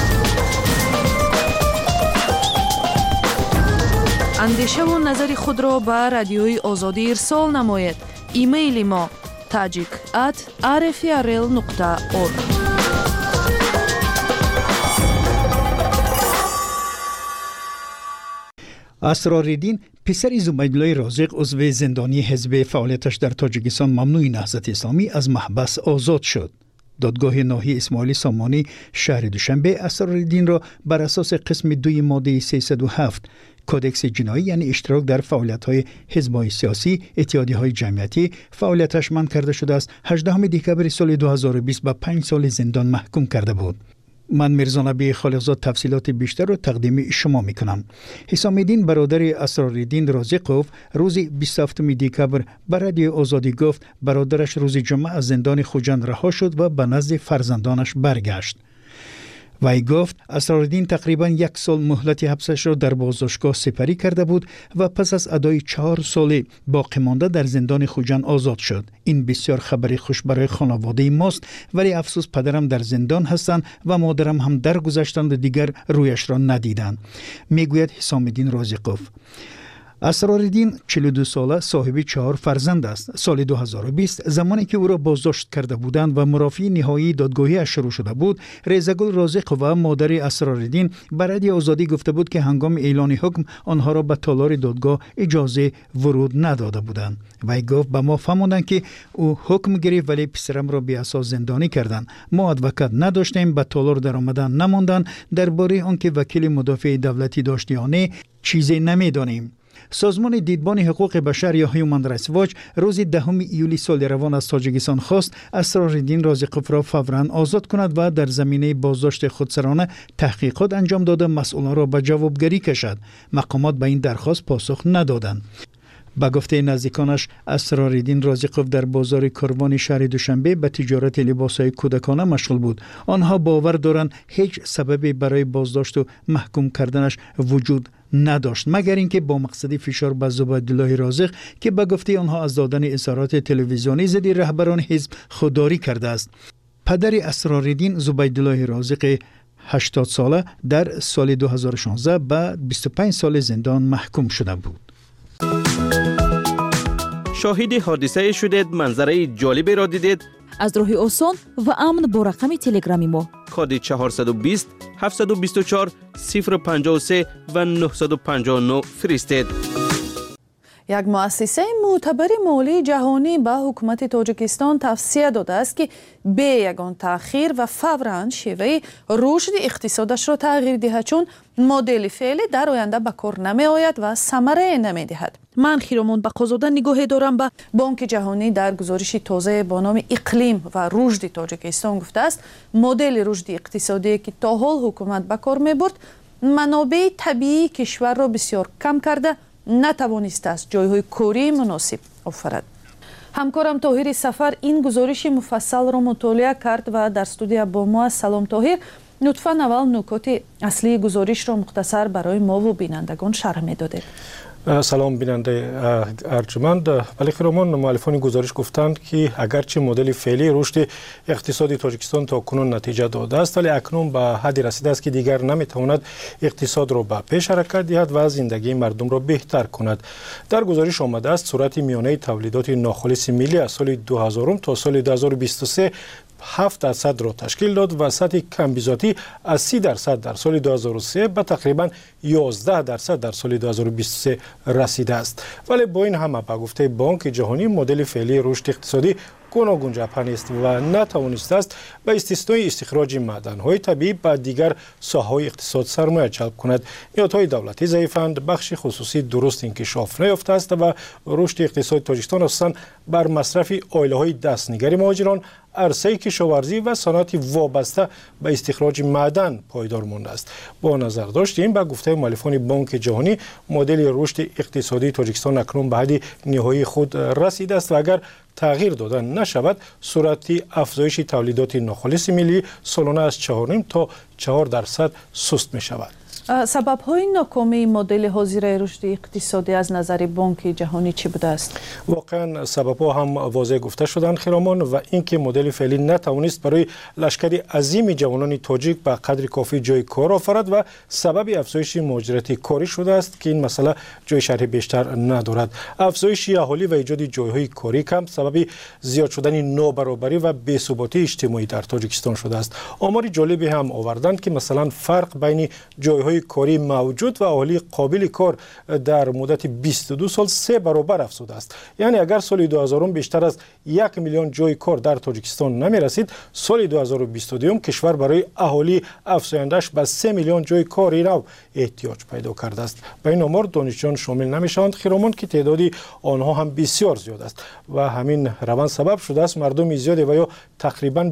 اندیشه و نظر خود را به رادیوی آزادی ارسال نمایید. ایمیل ما tajik@rfrl.org. اسرارالدین پسر زبیدالله رازق عضو زندانی حزب فعالیتش در تاجیکستان ممنوع نهضت اسلامی از محبس آزاد شد. دادگاه ناحیه اسماعیلی سامانی شهر دوشنبه اسرارالدین را بر اساس قسم 2 ماده 307 کودکس جنایی یعنی اشتراک در فعالیت‌های حزب‌های سیاسی، اتحادیه‌های جمعیتی فعالیتش منع کرده شده است. 18 دکامبر سال 2020 به 5 سال زندان محکوم کرده بود. من میرزا نبی خالقزاد تفصیلات بیشتر را تقدیم شما میکنم. حسام الدین برادر اسرارالدین رازقوف روز 27 دکامبر به رادیو آزادی گفت برادرش روز جمعه از زندان خوجند رها شد و به نزد فرزندانش برگشت. وی گفت اسرارالدین تقریبا 1 سال مهلت حبسش را در بازداشتگاه سپری کرده بود و پس از ادای 4 سال باقی مانده در زندان خوجند آزاد شد. این بسیار خبری خوش برای خانواده ماست، ولی افسوس پدرم در زندان هستند و مادرم هم درگذشتند و دیگر رویش را ندیدند، میگوید حسام الدین رازقوف. اسرارالدین 42 ساله صاحب 4 فرزند است. سال 2020 زمانی که او را بازداشت کرده بودند و مرافعه نهایی دادگاهی شروع شده بود، ریزگل رازق و مادر اسرارالدین به رادیو آزادی گفته بود که هنگام اعلان حکم آنها را به تالار دادگاه اجازه ورود نداده بودند. وی گفت به ما فهماندند که او حکم گرفت ولی پسرم را بی اساس زندانی کردند. ما ادوکات نداشتیم، به تالار در آمدن نماندند. درباره آنکه وکیل مدافع دولتی داشت یا نه چیزی نمیدانیم. سازمان دیدبان حقوق بشر یا هیومن رایتس واچ روز 10 ایولی سال روان از تاجیکستان خواست اسرارالدین رازقوف را فوراً آزاد کند و در زمینه بازداشت خودسرانه تحقیقات انجام داده مسئولان را به جوابگری کشد. مقامات به این درخواست پاسخ ندادند. با گفته نزدیکانش اسرارالدین رازقوف در بازار کاروان شهر دوشنبه به تجارت لباسهای کودکانه مشغول بود. آنها باور دارند هیچ سببی برای بازداشت و محکوم کردنش وجود نداشت مگر اینکه با مقصد فشار بر زبیدالله رازق که به گفته آنها از دادن اظهارات تلویزیونی ضد رهبران حزب خودداری کرده است. پدر اسرارالدین زبیدالله رازق 80 ساله در سال 2016 به 25 سال زندان محکوم شده بود. شاهد حادثه شدید، منظره جالبی را دیدید؟ از راه آسان و امن با رقم تلگرامی ما کد 420 724 053 و 959 فرستید. یک مؤسسه معتبر مالی جهانی به حکومت تاجیکستان توصیه داده است که به یگان تأخیر و فوراً شیوه رشد اقتصادش را تغییر دهد، چون مدل فعلی در آینده به کار نمی آید و ثمره نمی دهد. من خیرامون بقازاده نگاهی دارم به بانک جهانی در گزارش تازه با نام اقلیم و رشد تاجیکستان گفته است مدل رشد اقتصادی که تا حال حکومت به کار می برد منابع طبیعی کشور را بسیار کم کرده نتوانسته است جایهای کاری مناسب آفرد. همکارم طاهر سفر این گزارش مفصل را مطالعه کرد و در استودیو با ما. سلام طاهر، لطفاً اول نکات اصلی گزارش را مختصر برای ما و بینندگان شرح می‌دادید. سلام بیننده ارجمند. ولی خیرمان مؤلفان گزارش گفتند که اگرچه مدل فعلی رشد اقتصادی تاجیکستان تا کنون نتیجه داده است، ولی اکنون به حدی رسیده است که دیگر نمیتواند اقتصاد را به پیش حرکت دهد و زندگی مردم را بهتر کند. در گزارش آمده است سرعت میانه تولیدات ناخالص ملی از سال 2000 تا سال 2023 7% را تشکیل داد و سطح کمبیزاتی از 30% در سال 2003 به تقریبا 11% در سال 2023 رسیده است. ولی با این همه به گفته بانک جهانی مدل فعلی رشد اقتصادی گوناگون جبهه است و نتوانسته است به استثنای استخراج معدن‌های طبیعی به دیگر ساحه‌های اقتصاد سرمایه جلب کند. نهادهای دولتی ضعیفند، بخش خصوصی درست انکشاف نیافته است و رشد اقتصاد تاجیکستان اساساً بر مصرف آیله‌های دستنگر مهاجران، عرصه کشاورزی و صنعت وابسته به استخراج معدن پایدار مانده است. با نظر داشتیم به گفته مؤلفان بانک جهانی مدل رشد اقتصادی تاجیکستان اکنون به حد نهایی خود رسیده است و اگر تغییر داده نشود سرعت افزایش تولیدات ناخالص ملی سالانه از 4.5 تا 4% سست می شود. سبب‌های ناکامی مدل حاضر رشد اقتصادی از نظر بانک جهانی چی بوده است؟ واقعا سبب‌ها هم واضح گفته شدند خیرامان، و اینکه مدل فعلی نتوانست برای لشکری عظیم جوانان تاجیک به قدر کافی جای کار آفرد و سبب افزایش مهاجرت کاری شده است که این مسئله جای شرح بیشتر ندارد. افزایش اهالی و ایجاد جایهای کاری کم سبب زیاد شدن نابرابری و بی‌ثباتی اجتماعی در تاجیکستان شده است. آمار جالبی هم آوردند که مثلا فرق بین جایهای کاری موجود و اهالی قابل کار در مدت 22 سال 3 برابر افزوده است. یعنی اگر سال 2000 بیشتر از 1 میلیون جای کار در تاجیکستان نمی رسید، سال 2022 کشور برای اهالی افزایندش به 3 میلیون جای کاری نو احتیاج پیدا کرده است. به این آمار دانشجویان شامل نمیشوند خیرامان که تعدادی آنها هم بسیار زیاد است و همین روند سبب شده است مردم زیادی و یا تقریبا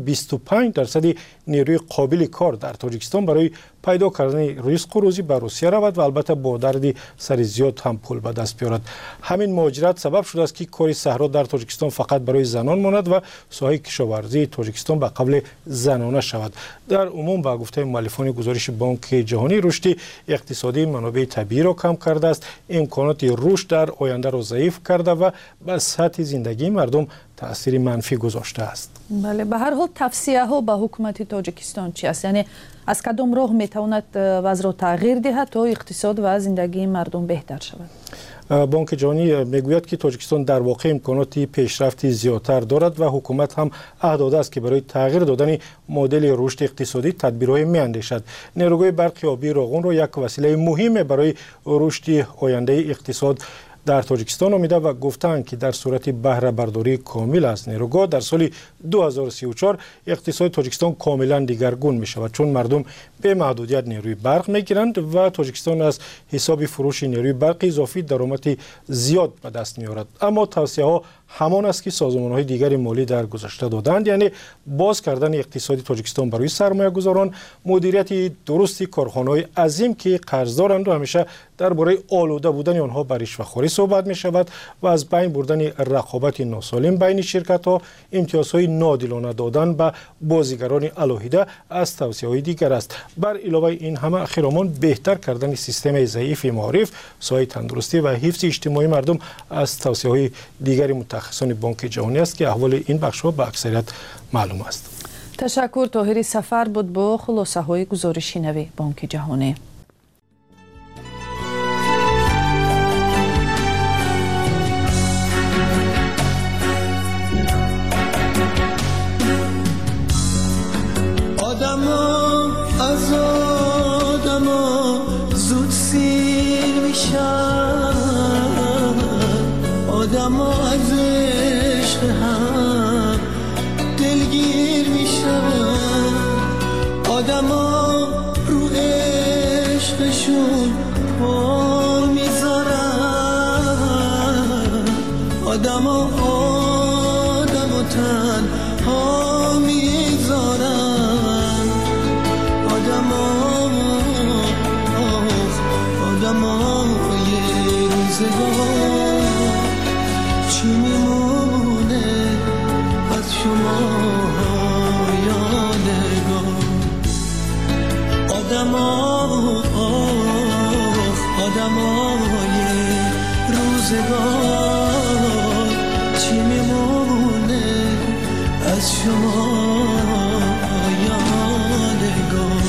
25% نیروی قابل کار در تاجیکستان برای پیدا کردن رزق و روزی به روسیه رود و البته با دردی سر زیاد هم پول به دست بیارد. همین مهاجرت سبب شده است که کار صحرا در تاجیکستان فقط برای زنان ماند و ساحه کشاورزی تاجیکستان به قبل زنانه شود. در عموم با گفته مؤلفان گزارش بانک جهانی رشد اقتصادی منابع طبیعی را کم کرده است، امکانات رشد در آینده را ضعیف کرده و به سطح زندگی مردم تأثیر منفی گذاشته است. بله، به هر حال توصیه ها به حکومت تاجیکستان چی است؟ یعنی از کدام راه میتواند وضع را تغییر دهد تا اقتصاد و زندگی مردم بهتر شود؟ بانک جهانی میگوید که تاجیکستان در واقع امکانات پیشرفتی زیادتر دارد و حکومت هم عهد داده است که برای تغییر دادن مدل رشد اقتصادی تدبیرهای میاندیشد. نیروگاه برق آبی راغون را یک وسیله مهم برای رشد آینده اقتصاد در تاجیکستان آمیده و گفتند که در صورت بهره برداری کامل از نیروگاه در سال 2034 اقتصاد تاجیکستان کاملا دیگرگون می شود، چون مردم به محدودیت نیروی برق می گیرند و تاجیکستان از حساب فروش نیروی برق اضافی درآمد زیاد به دست می آورد. اما توصیه ها همان است که سازمان های دیگر مالی در گذشته دادند، یعنی باز کردن اقتصادی تاجیکستان برای سرمایه گذاران، مدیریت درستی کارخانه های عظیم که قرض دارند و همیشه درباره آلوده بودن آنها بر رشوه‌خواری صحبت می شود و از بین بردن رقابت ناسالم بین شرکت ها، امتیازهای ناعادلانه دادن به بازیگران علاهیده از توصیه های دیگر است. بر علاوه این همه خیرامان بهتر کردن سیستم ضعیف معارف، ساحه تندرستی و حفظ اجتماعی مردم از توصیه های دیگر متخصصان بانک جهانی است که احوال این بخش ها به اکثریت معلوم است. تشکر. طاهری سفر بود با خلاصه های گزارشی نوی بانک جهانی. آدما از آدما زود سیر میشن، آدما از عشق هم دلگیر میشن، آدما رو عشقشون پا میذارن، آدما آدمو تنها میذارن، آدما یه روزگار چی میمونه از شما یادگار، آدما یه روزگار چی میمونه از شما یادگار.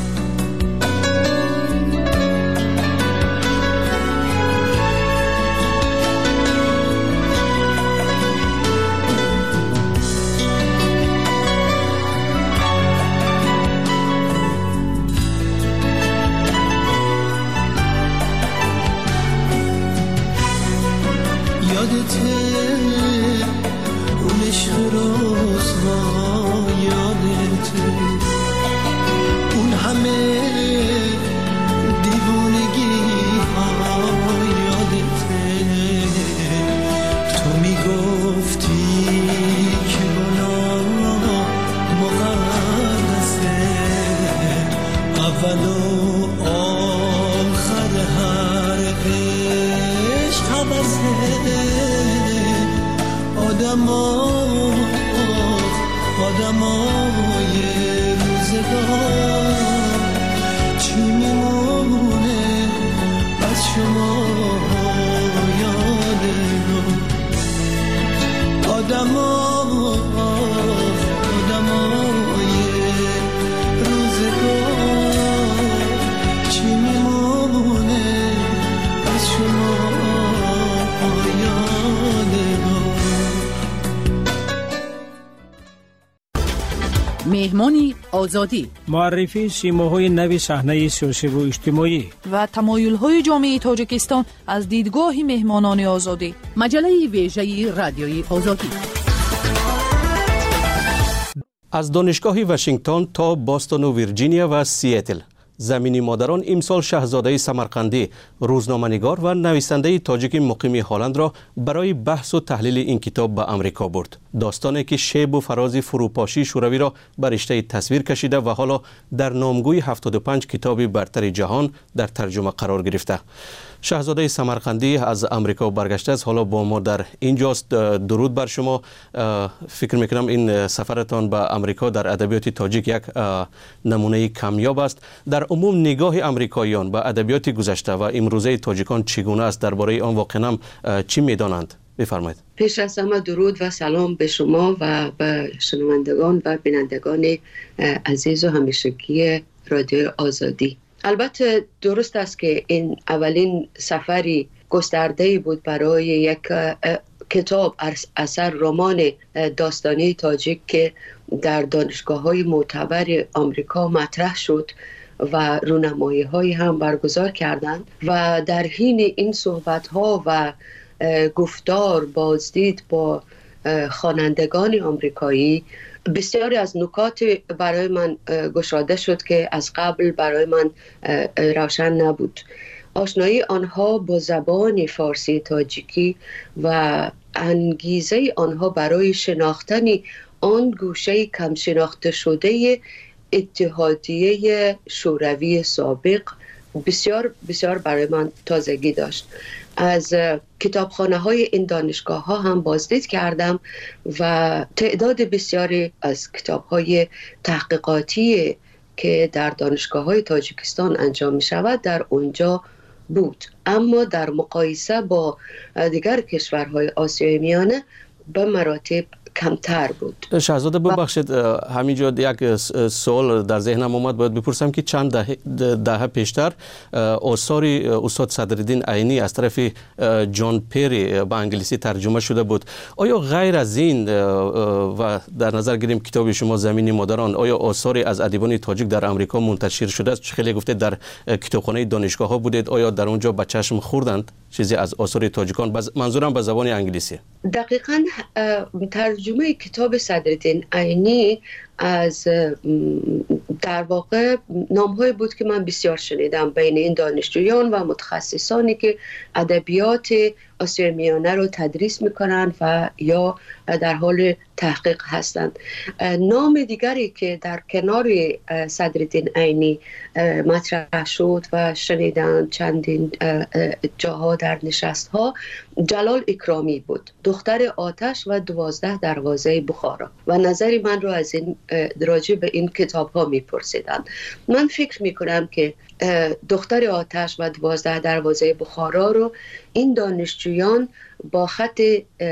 یادته اون عشق روزها، یادته اون همه دیوونگی ها، یادته تو میگفتی که گناه مقدسه، اول و آخر هر عشق حبسه، آدما یه روزگار چی میمونه از شما یادگار، آدما یه روزگار چی میمونه از شما یادگار. مهمانی آزادی، معرفی سیماهای نوی صحنه سیاسی و اجتماعی و تمایل‌های جامعه تاجیکستان از دیدگاه مهمانان آزادی. مجله ویژه رادیوی آزادی. از دانشگاه واشنگتن تا باستون و ویرجینیا و سیاتل، زمینی مادران امسال شاهزاده سمرقندی، روزنامه‌نگار و نویسنده تاجیک مقیم هلند را برای بحث و تحلیل این کتاب به امریکا برد. داستانی که شیب و فراز فروپاشی شوروی را بر رشته تصویر کشیده و حالا در نامگوی 75 کتاب برتر جهان در ترجمه قرار گرفته. شاهزاده سمرقندی از امریکا برگشته است، حالا با ما در اینجاست. درود بر شما. فکر میکنم این سفرتان به امریکا در ادبیات تاجیک یک نمونه کمیاب است. در عموم نگاه امریکاییان به ادبیات گذشته و امروزه تاجیکان چگونه است؟ درباره آن واقعا چی میدانند؟ بفرمایید. پیش از همه درود و سلام به شما و به شنوندگان و بینندگان عزیز و همیشگی رادیو آزادی. البته درست است که این اولین سفری گسترده بود برای یک کتاب اثر رمان داستانی تاجیک که در دانشگاه‌های معتبر آمریکا مطرح شد و رونمایی‌های هم برگزار کردند و در حین این صحبت‌ها و گفتار بازدید با خوانندگان آمریکایی بسیاری از نکات برای من گشاده شد که از قبل برای من روشن نبود. آشنایی آنها با زبان فارسی تاجیکی و انگیزه آنها برای شناختن آن گوشه کم شناخته شده اتحادیه شوروی سابق بسیار بسیار برای من تازگی داشت. از کتابخانه های این دانشگاه ها هم بازدید کردم و تعداد بسیاری از کتاب های تحقیقاتی که در دانشگاه های تاجیکستان انجام می شود در اونجا بود، اما در مقایسه با دیگر کشورهای آسیای میانه به مراتب کمتر بود. شاهزاده ببخشید همینجا یک سوال در ذهنم اومد، باید بپرسم که چند دهه پیشتر آثار استاد صدرالدین عینی از طرف جان پیری به انگلیسی ترجمه شده بود. آیا غیر از این و در نظر گیریم کتاب شما زمین مادران، آیا آثاری از ادیبان تاجیک در امریکا منتشر شده است؟ خیلی گفته در کتابخانه دانشگاه ها بودید، آیا در اونجا به چشم خوردند چیزی از آثار تاجیکان؟ منظورم به زبان انگلیسی. دقیقاً ترجمه کتاب صدرالدین عینی از در واقع نام‌های بود که من بسیار شنیدم بین این دانشجویان و متخصصانی که ادبیات آسیای میانه رو تدریس میکنن و یا در حال تحقیق هستند. نام دیگری که در کنار صدرالدین عینی مطرح شد و شنیدن چندین جاها در نشست‌ها، جلال اکرامی بود، دختر آتش و 12 دروازه بخارا، و نظری من رو از این راجع به این کتاب ها میپرسیدن. من فکر میکنم که دختر آتش و 12 دروازه بخارا رو این دانشجویان با خط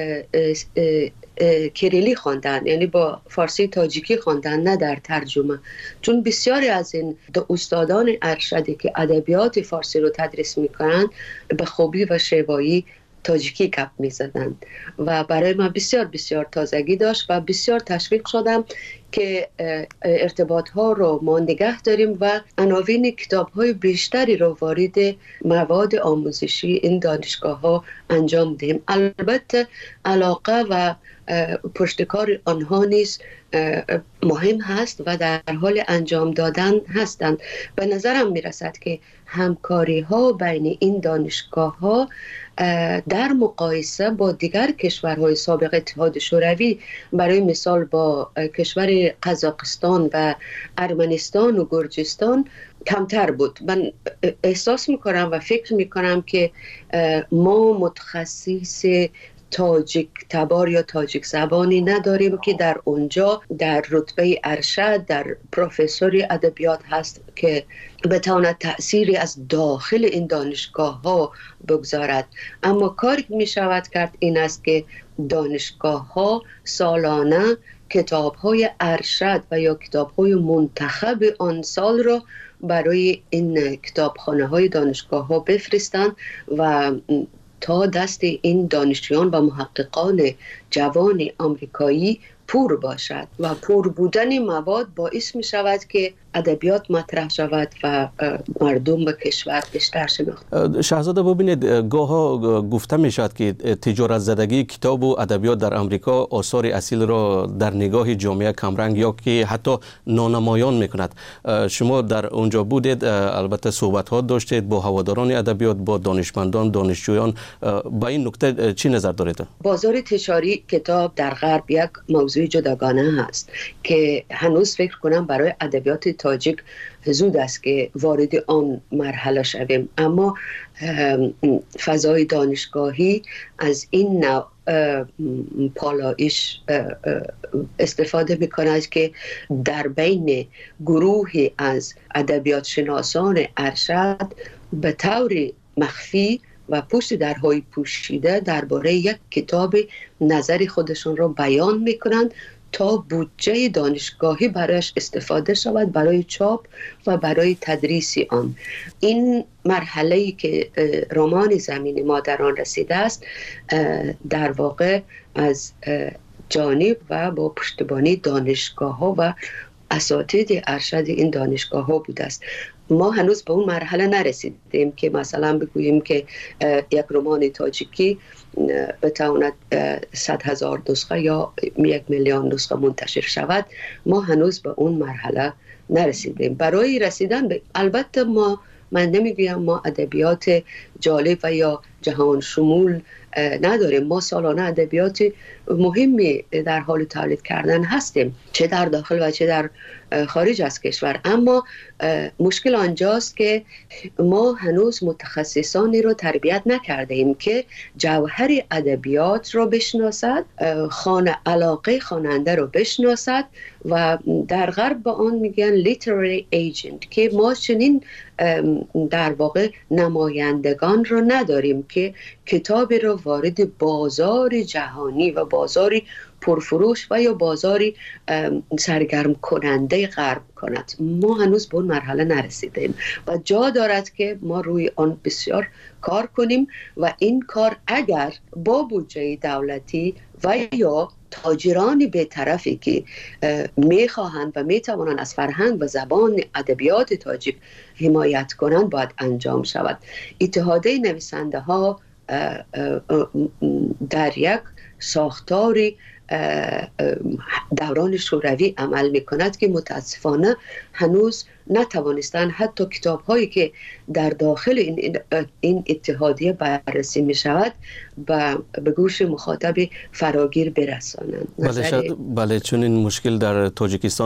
کریلی خواندن، یعنی با فارسی تاجیکی خواندن، نه در ترجمه، چون بسیاری از این استادان ارشدی که ادبیات فارسی رو تدریس میکنن به خوبی و شیوایی تاجیکی گپ می‌زدند و برای من بسیار بسیار تازگی داشت و بسیار تشویق شدم که ارتباط ها رو ما نگه داریم و عناوین کتاب های بیشتری رو وارد مواد آموزشی این دانشگاه ها انجام دهیم. البته علاقه و پشتکار آنها نیز مهم هست و در حال انجام دادن هستند. به نظرم میرسد که همکاری ها بین این دانشگاه ها در مقایسه با دیگر کشورهای سابق اتحاد شوروی، برای مثال با کشور قزاقستان و ارمنستان و گرجستان، کمتر بود. من احساس میکنم و فکر میکنم که ما متخصص تاجیک تبار یا تاجیک زبانی نداریم که در اونجا در رتبه ارشد در پروفسوری ادبیات هست که بتواند تأثیری از داخل این دانشگاه ها بگذارد. اما کاری که می شود کرد این است که دانشگاه ها سالانه کتاب های ارشد و یا کتاب های منتخب آن سال را برای این کتابخانه های دانشگاه ها بفرستند و تا دست این دانشجویان و محققان جوان آمریکایی پور باشد و پور بودن مواد باعث می شود که ادبیات مطرح شود و مردم به کشور بیشتر شناخته. شاهزاده ببینید، گاها گفته می شود که تجارت زدگی کتاب و ادبیات در امریکا آثار اصیل را در نگاه جامعه کمرنگ یا که حتی نانمایان می کند. شما در اونجا بودید، البته صحبت ها داشتید با هواداران ادبیات، با دانشمندان، دانشجویان. با این نکته چی نظر دارید؟ بازار تجاری کتاب در غرب یک موضوع جداگانه هست که هنوز فکر کنم برای ادبیات تاجیک زود است که وارد آن مرحله شویم، اما فضای دانشگاهی از این نوع پالایش استفاده می‌کند که در بین گروهی از ادبیات شناسان ارشد به طور مخفی و پشت درهای پوشیده درباره یک کتاب نظر خودشون را بیان می‌کنند تا بودجه دانشگاهی برایش استفاده شود برای چاپ و برای تدریس آن. این مرحله‌ای که رمان زمین مادران رسیده است در واقع از جانب و با پشتیبانی دانشگاه‌ها و اساتید ارشد این دانشگاه‌ها بوده است. ما هنوز به اون مرحله نرسیدیم که مثلا بگوییم که یک رمان تاجیکی بتواند 100,000 نسخه یا 1,000,000 نسخه منتشر شود. ما هنوز به اون مرحله نرسیدیم. برای رسیدن به، البته من نمیگویم ما ادبیات جالب و یا جهان شمول نداریم. ما سالانه ادبیات مهمی در حال تولید کردن هستیم، چه در داخل و چه در خارج از کشور. اما مشکل آنجاست که ما هنوز متخصصانی رو تربیت نکرده ایم که جوهر ادبیات رو بشناسد، علاقه خواننده رو بشناسد و در غرب به آن میگن literary agent که ما چنین در واقع نمایندگان رو نداریم که کتابی رو وارد بازار جهانی و بازاری پرفروش و یا بازاری سرگرم کننده غرب کند. ما هنوز به اون مرحله نرسیدیم و جا دارد که ما روی آن بسیار کار کنیم و این کار اگر با بودجه دولتی و یا تاجران بی‌طرفی که میخواهند و میتوانند از فرهنگ و زبان ادبیات تاجیک حمایت کنند باید انجام شود. اتحادیه نویسنده ها در یک ساختاری دوران شوروی عمل می کند که متاسفانه هنوز نتوانستند حتی کتاب هایی که در داخل این اتحادیه بررسی می شود به گوش مخاطب فراگیر برسانند. بله چون این مشکل در تاجیکستان